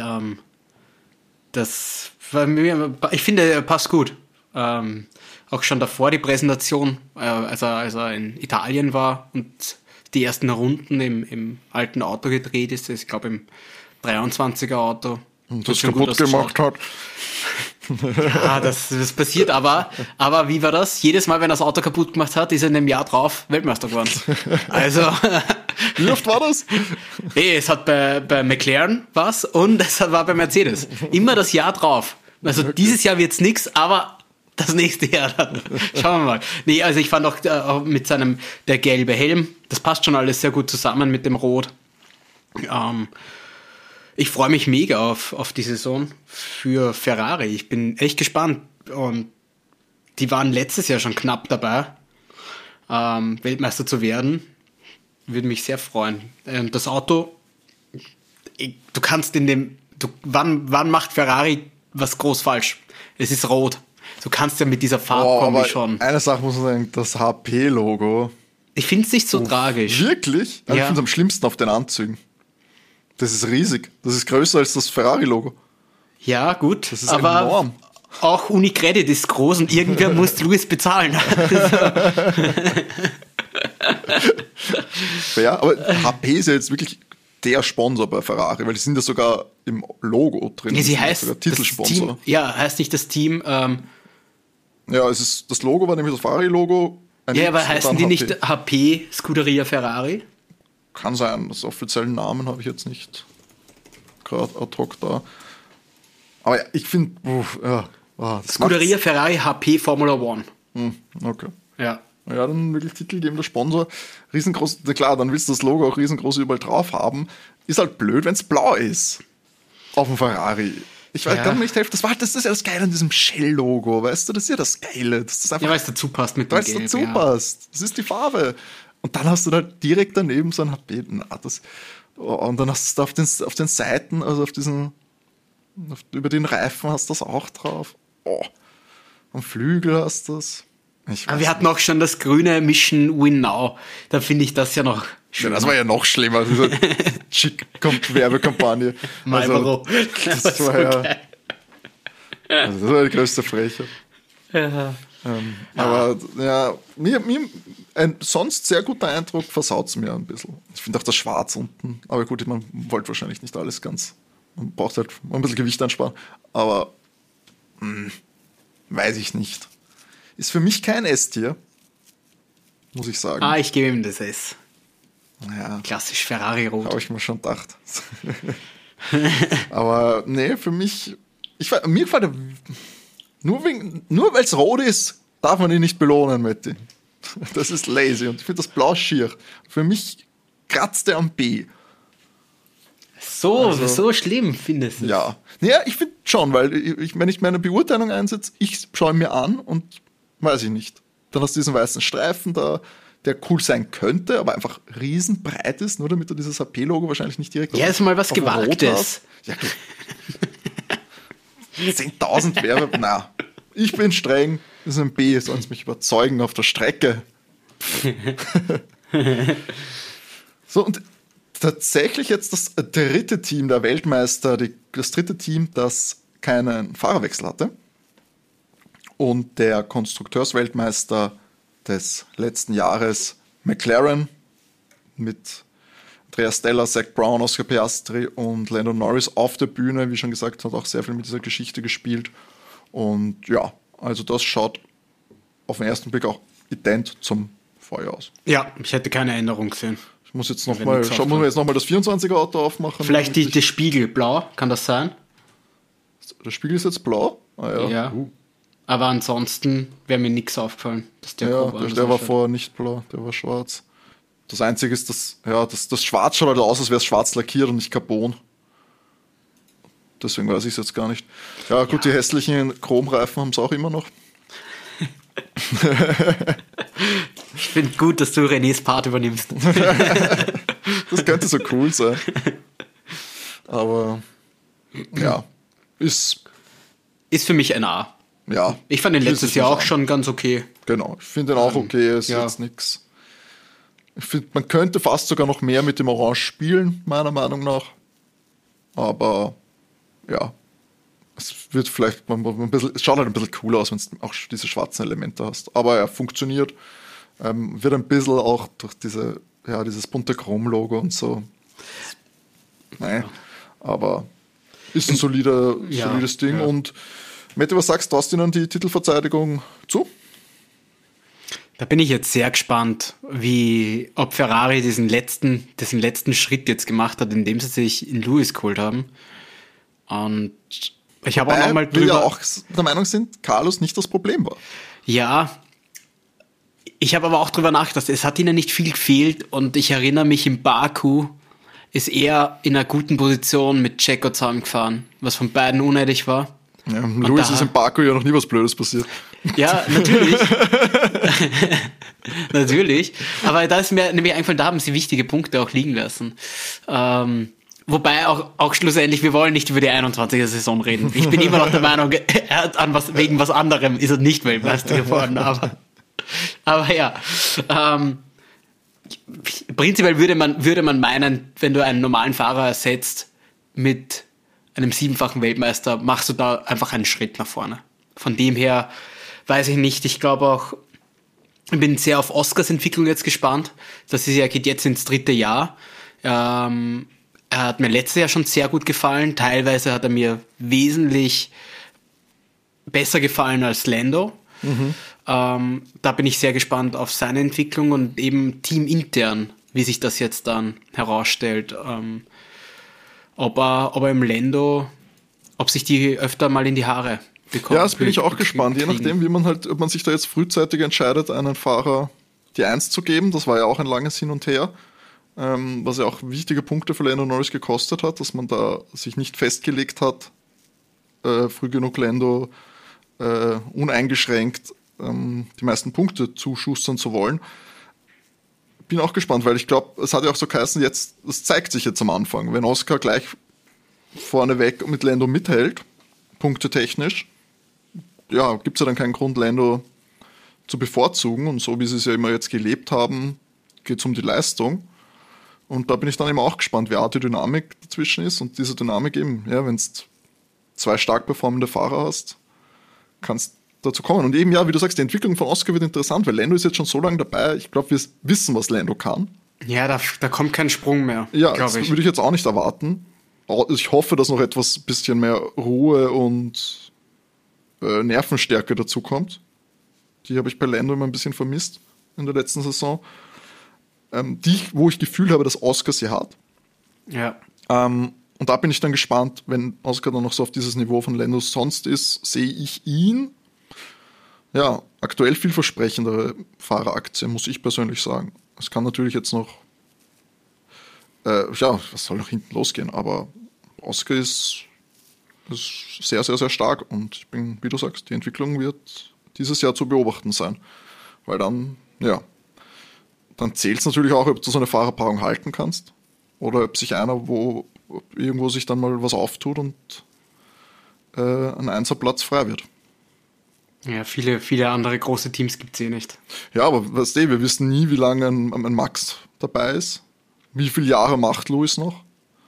Ich finde, er passt gut. Auch schon davor die Präsentation, als er in Italien war und die ersten Runden im alten Auto gedreht ist. Ich glaube im 23er Auto. Und das kaputt gemacht hat. Ja, das passiert, aber wie war das? Jedes Mal, wenn er das Auto kaputt gemacht hat, ist er in dem Jahr drauf Weltmeister geworden. Also. Wie oft war das? Nee, es hat bei McLaren was und es war bei Mercedes. Immer das Jahr drauf. Also okay. Dieses Jahr wird's nix, aber das nächste Jahr dann. Schauen wir mal. Nee, also ich fand auch mit der gelbe Helm, das passt schon alles sehr gut zusammen mit dem Rot. Ich freue mich mega auf die Saison für Ferrari. Ich bin echt gespannt. Und die waren letztes Jahr schon knapp dabei, Weltmeister zu werden. Würde mich sehr freuen. Das Auto, du kannst wann macht Ferrari was groß falsch? Es ist rot. Du kannst ja mit dieser Farbkombi schon. Eine Sache muss man sagen, das HP-Logo. Ich finde es nicht so tragisch. Wirklich? Ja. Ich finde es am schlimmsten auf den Anzügen. Das ist riesig. Das ist größer als das Ferrari-Logo. Ja, gut. Das ist aber enorm. Auch Unicredit ist groß und irgendwer muss Lewis bezahlen. Ja, aber HP ist ja jetzt wirklich der Sponsor bei Ferrari, weil die sind ja sogar im Logo drin. Ja, sie heißt sogar Titelsponsor. Heißt nicht das Team. Ja, das Logo war nämlich das Ferrari-Logo. Ja, aber heißen die nicht HP Scuderia Ferrari? Kann sein, das offiziellen Namen habe ich jetzt nicht gerade ad hoc da. Aber ja, ich finde, Scuderia Ferrari HP Formula One. Okay. Ja. Ja, dann wirklich titelgebender Sponsor. Riesengroß, klar, dann willst du das Logo auch riesengroß überall drauf haben. Ist halt blöd, wenn es blau ist. Auf dem Ferrari. Ich weiß, kann mir nicht helfen. Das ist ja das Geile an diesem Shell-Logo, weißt du? Das ist ja das Geile. Das ist einfach, weil es dazu passt mit dem Gelb. Weil es dazu passt. Das ist die Farbe. Und dann hast du da direkt daneben so ein HP. Und dann hast du da auf den Seiten, also über den Reifen hast du das auch drauf. Am Flügel hast du das. Aber wir hatten auch schon das grüne Mission Win Now. Da finde ich das ja noch schlimmer. Ja, das war ja noch schlimmer, diese Chic-Werbekampagne. Marlboro. Das war ja das war die größte Frechheit. Ja. Aber ja, mir ein sonst sehr guter Eindruck versaut es mir ein bisschen. Ich finde auch das Schwarz unten. Aber gut, man wollte wahrscheinlich nicht alles ganz. Man braucht halt ein bisschen Gewicht ansparen. Aber weiß ich nicht. Ist für mich kein S-Tier, muss ich sagen. Ich gebe ihm das S. Ja. Klassisch Ferrari-Rot. Habe ich mir schon gedacht. Aber nee, für mich, mir gefällt er, nur weil es rot ist, darf man ihn nicht belohnen, Matti. Das ist lazy und ich finde das Blau schier. Für mich kratzt er am B. so schlimm findest du es? Ja. Naja, ich finde schon, weil wenn ich meine Beurteilung einsetze, ich schaue ihn mir an und weiß ich nicht. Dann hast du diesen weißen Streifen da, der cool sein könnte, aber einfach riesenbreit ist, nur damit du dieses HP-Logo wahrscheinlich nicht direkt ist mal was Gewagtes. Ja, 10.000 wäre, na, ich bin streng, das ist ein B, sonst mich überzeugen auf der Strecke. So, und tatsächlich jetzt das dritte Team der Weltmeister, das dritte Team, das keinen Fahrerwechsel hatte. Und der Konstrukteursweltmeister des letzten Jahres, McLaren, mit Andreas Stella, Zach Brown, Oscar Piastri und Lando Norris auf der Bühne, wie schon gesagt, hat auch sehr viel mit dieser Geschichte gespielt. Und ja, also das schaut auf den ersten Blick auch ident zum Vorjahr aus. Ja, ich hätte keine Änderung gesehen. Ich muss jetzt nochmal, schauen wir jetzt nochmal das 24er Auto aufmachen. Vielleicht der Spiegel blau, kann das sein? Der Spiegel ist jetzt blau? Ah, ja. Aber ansonsten wäre mir nichts aufgefallen. Dass der war vorher nicht blau, der war schwarz. Das Einzige ist, das Schwarz schaut halt aus, als wäre es schwarz lackiert und nicht Carbon. Deswegen weiß ich es jetzt gar nicht. Ja, gut, die hässlichen Chromreifen haben es auch immer noch. Ich finde gut, dass du Renés Part übernimmst. Das könnte so cool sein. Aber ja, ist für mich ein A. Ja. Ich fand den letztes Jahr auch schon ganz okay. Genau, ich finde den auch okay, ist jetzt nichts. Ich finde, man könnte fast sogar noch mehr mit dem Orange spielen, meiner Meinung nach. Aber ja, es wird vielleicht es schaut halt ein bisschen cooler aus, wenn du auch diese schwarzen Elemente hast. Aber er funktioniert. Wird ein bisschen auch durch dieses bunte Chrom-Logo und so. Nein, aber ist ein solides Ding. Ja. Und Mette, was sagst du? Hast du ihnen die Titelverteidigung zu? Da bin ich jetzt sehr gespannt, ob Ferrari diesen letzten Schritt jetzt gemacht hat, indem sie sich in Lewis geholt haben. Und ich habe auch nochmal drüber... Wir ja auch der Meinung sind, Carlos nicht das Problem war. Ja, ich habe aber auch drüber nachgedacht, es hat ihnen nicht viel gefehlt und ich erinnere mich, im Baku ist er in einer guten Position mit Checo zusammengefahren, was von beiden unnötig war. Ja, Lewis ist im Baku ja noch nie was Blödes passiert. Ja, natürlich. Natürlich. Aber da ist mir nämlich eingefallen, da haben sie wichtige Punkte auch liegen lassen. Wobei auch schlussendlich, wir wollen nicht über die 21er Saison reden. Ich bin immer noch der Meinung, er hat wegen was anderem ist er nicht Weltmeister geworden. Aber ja. Prinzipiell würde man meinen, wenn du einen normalen Fahrer ersetzt mit einem 7-fachen Weltmeister, machst du da einfach einen Schritt nach vorne. Von dem her weiß ich nicht. Ich glaube auch, ich bin sehr auf Oscars Entwicklung jetzt gespannt. Geht jetzt ins 3. Jahr. Er hat mir letztes Jahr schon sehr gut gefallen. Teilweise hat er mir wesentlich besser gefallen als Lando. Da bin ich sehr gespannt auf seine Entwicklung und eben teamintern, wie sich das jetzt dann herausstellt. Ob er im Lando, ob sich die öfter mal in die Haare bekommt. Ja, das bin ich auch gespannt. Je nachdem, ob man sich da jetzt frühzeitig entscheidet, einen Fahrer die 1 zu geben. Das war ja auch ein langes Hin und Her, was ja auch wichtige Punkte für Lando Norris gekostet hat, dass man da sich nicht festgelegt hat, früh genug Lando uneingeschränkt die meisten Punkte zuschustern zu wollen. Bin auch gespannt, weil ich glaube, es hat ja auch so geheißen, das zeigt sich jetzt am Anfang. Wenn Oscar gleich vorneweg mit Lando mithält, punktetechnisch, ja, gibt es ja dann keinen Grund, Lando zu bevorzugen. Und so wie sie es ja immer jetzt gelebt haben, geht es um die Leistung. Und da bin ich dann immer auch gespannt, wie Art die Dynamik dazwischen ist. Und diese Dynamik eben, ja, wenn du 2 stark performende Fahrer hast, kannst dazu kommen. Und eben, ja, wie du sagst, die Entwicklung von Oscar wird interessant, weil Lando ist jetzt schon so lange dabei. Ich glaube, wir wissen, was Lando kann. Ja, da kommt kein Sprung mehr. Ja, das würde ich jetzt auch nicht erwarten. Ich hoffe, dass noch etwas bisschen mehr Ruhe und Nervenstärke dazu kommt. Die habe ich bei Lando immer ein bisschen vermisst in der letzten Saison. Wo ich Gefühl habe, dass Oscar sie hat. Ja. Und da bin ich dann gespannt, wenn Oscar dann noch so auf dieses Niveau von Lando sonst ist, sehe ich ihn aktuell vielversprechendere Fahreraktie, muss ich persönlich sagen. Es kann natürlich jetzt noch was soll nach hinten losgehen? Aber Oscar ist sehr, sehr, sehr stark und ich bin, wie du sagst, die Entwicklung wird dieses Jahr zu beobachten sein. Weil dann zählt es natürlich auch, ob du so eine Fahrerpaarung halten kannst oder ob sich einer, irgendwo sich dann mal was auftut und ein Einserplatz frei wird. Ja, viele andere große Teams gibt es eh nicht. Ja, aber weißt du, wir wissen nie, wie lange ein Max dabei ist. Wie viele Jahre macht Lewis noch?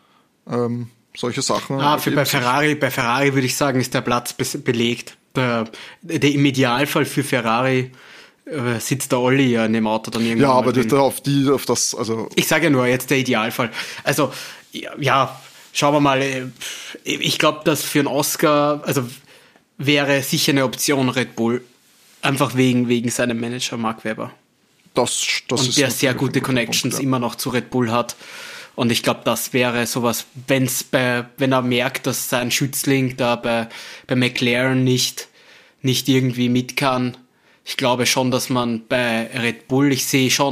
Solche Sachen. Bei Ferrari würde ich sagen, ist der Platz belegt. Im Idealfall für Ferrari sitzt der Olli ja in dem Auto dann irgendwann. Ja, aber auf das, also. Ich sage ja nur, jetzt der Idealfall. Also, ja, schauen wir mal. Ich glaube, dass für einen Oscar, also wäre sicher eine Option Red Bull. Einfach wegen seinem Manager Mark Webber. Das und ist der sehr gute Connections Punkt, immer noch zu Red Bull hat. Und ich glaube, das wäre sowas, wenn er merkt, dass sein Schützling da bei McLaren nicht irgendwie mit kann. Ich glaube schon, dass man bei Red Bull, ich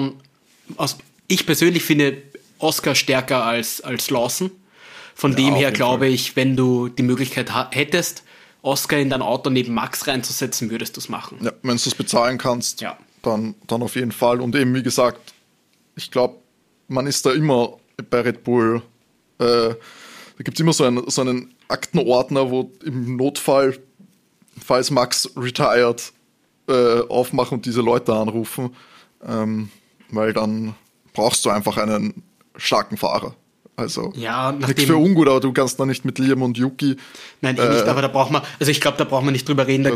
persönlich finde Oscar stärker als Lawson. Von dem her glaube ich, wenn du die Möglichkeit hättest, Oscar in dein Auto neben Max reinzusetzen, würdest du es machen. Ja, wenn du es bezahlen kannst, dann auf jeden Fall. Und eben, wie gesagt, ich glaube, man ist da immer bei Red Bull, da gibt es immer so einen Aktenordner, wo im Notfall, falls Max retired, aufmachen und diese Leute anrufen, weil dann brauchst du einfach einen starken Fahrer. Also nichts für ungut, aber du kannst da nicht mit Liam und Yuki. Nein, nicht, aber da braucht man, also ich glaube, da braucht man nicht drüber reden,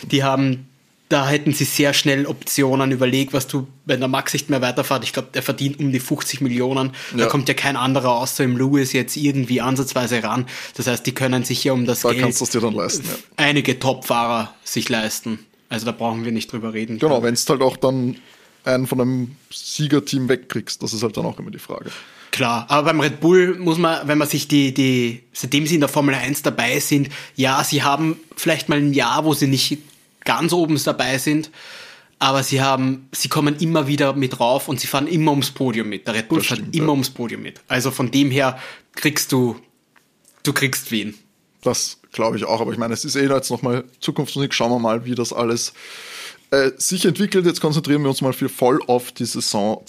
da hätten sie sehr schnell Optionen überlegt, wenn der Max nicht mehr weiterfährt, ich glaube, der verdient um die 50 Millionen, da kommt ja kein anderer außer im Lewis jetzt irgendwie ansatzweise ran, das heißt, die können sich ja um das Geld kannst du es dir dann leisten, einige Top-Fahrer sich leisten, also da brauchen wir nicht drüber reden. Genau, wenn es halt auch dann einen von einem Siegerteam wegkriegst, das ist halt dann auch immer die Frage. Klar, aber beim Red Bull muss man, wenn man sich seitdem sie in der Formel 1 dabei sind, ja, sie haben vielleicht mal ein Jahr, wo sie nicht ganz oben dabei sind, aber sie kommen immer wieder mit rauf und sie fahren immer ums Podium mit. Der Red Bull fährt immer ums Podium mit. Also von dem her kriegst du kriegst wen. Das glaube ich auch, aber ich meine, es ist jetzt nochmal Zukunftsmusik. Schauen wir mal, wie das alles sich entwickelt. Jetzt konzentrieren wir uns mal voll auf die Saison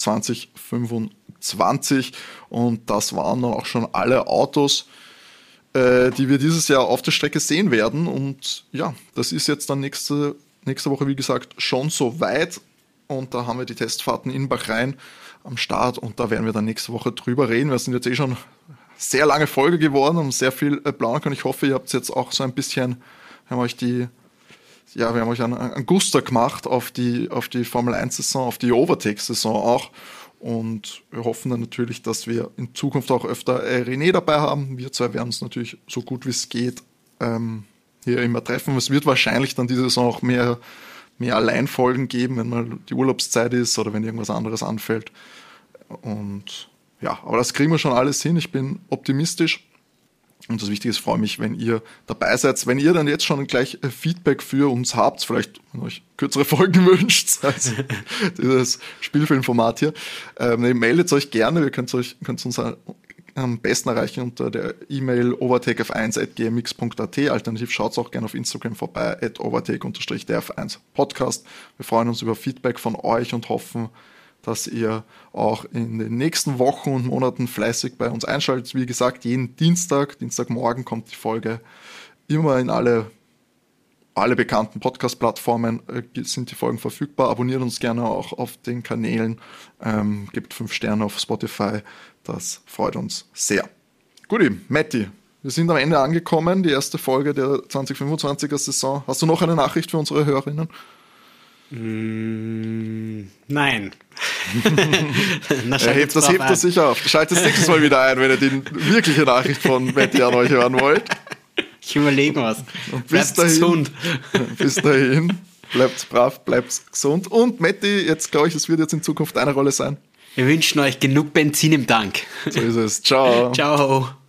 2025 und das waren dann auch schon alle Autos, die wir dieses Jahr auf der Strecke sehen werden. Und ja, das ist jetzt dann nächste Woche, wie gesagt, schon so weit. Und da haben wir die Testfahrten in Bahrain am Start und da werden wir dann nächste Woche drüber reden. Wir sind jetzt schon sehr lange Folge geworden und sehr viel planen können. Ich hoffe, ihr habt jetzt auch so ein bisschen, wir haben euch einen Guster gemacht auf die Formel 1-Saison, auf die Overtake-Saison auch. Und wir hoffen dann natürlich, dass wir in Zukunft auch öfter René dabei haben. Wir zwei werden uns natürlich so gut wie es geht hier immer treffen. Es wird wahrscheinlich dann diese Saison auch mehr Alleinfolgen geben, wenn mal die Urlaubszeit ist oder wenn irgendwas anderes anfällt. Und ja, aber das kriegen wir schon alles hin. Ich bin optimistisch. Und das Wichtige ist, ich freue mich, wenn ihr dabei seid. Wenn ihr dann jetzt schon gleich Feedback für uns habt, vielleicht wenn ihr euch kürzere Folgen wünscht, also dieses Spielfilmformat hier, meldet euch gerne. Ihr könnt uns am besten erreichen unter der E-Mail overtakef1@gmx.at. Alternativ schaut auch gerne auf Instagram vorbei, @overtake_df1podcast. Wir freuen uns über Feedback von euch und hoffen, dass ihr auch in den nächsten Wochen und Monaten fleißig bei uns einschaltet. Wie gesagt, jeden Dienstagmorgen kommt die Folge immer in alle bekannten Podcast-Plattformen sind die Folgen verfügbar. Abonniert uns gerne auch auf den Kanälen, gebt 5 Sterne auf Spotify, das freut uns sehr. Guti, Matti, wir sind am Ende angekommen, die erste Folge der 2025er Saison. Hast du noch eine Nachricht für unsere Hörerinnen? Nein. Das hebt er sich auf. Schaltet das nächstes Mal wieder ein, wenn ihr die wirkliche Nachricht von Matti an euch hören wollt. Ich überlege was. Und bis dahin, bleibt brav, bleibt gesund. Und Matti, jetzt glaube ich, es wird jetzt in Zukunft eine Rolle sein. Wir wünschen euch genug Benzin im Tank. So ist es. Ciao. Ciao.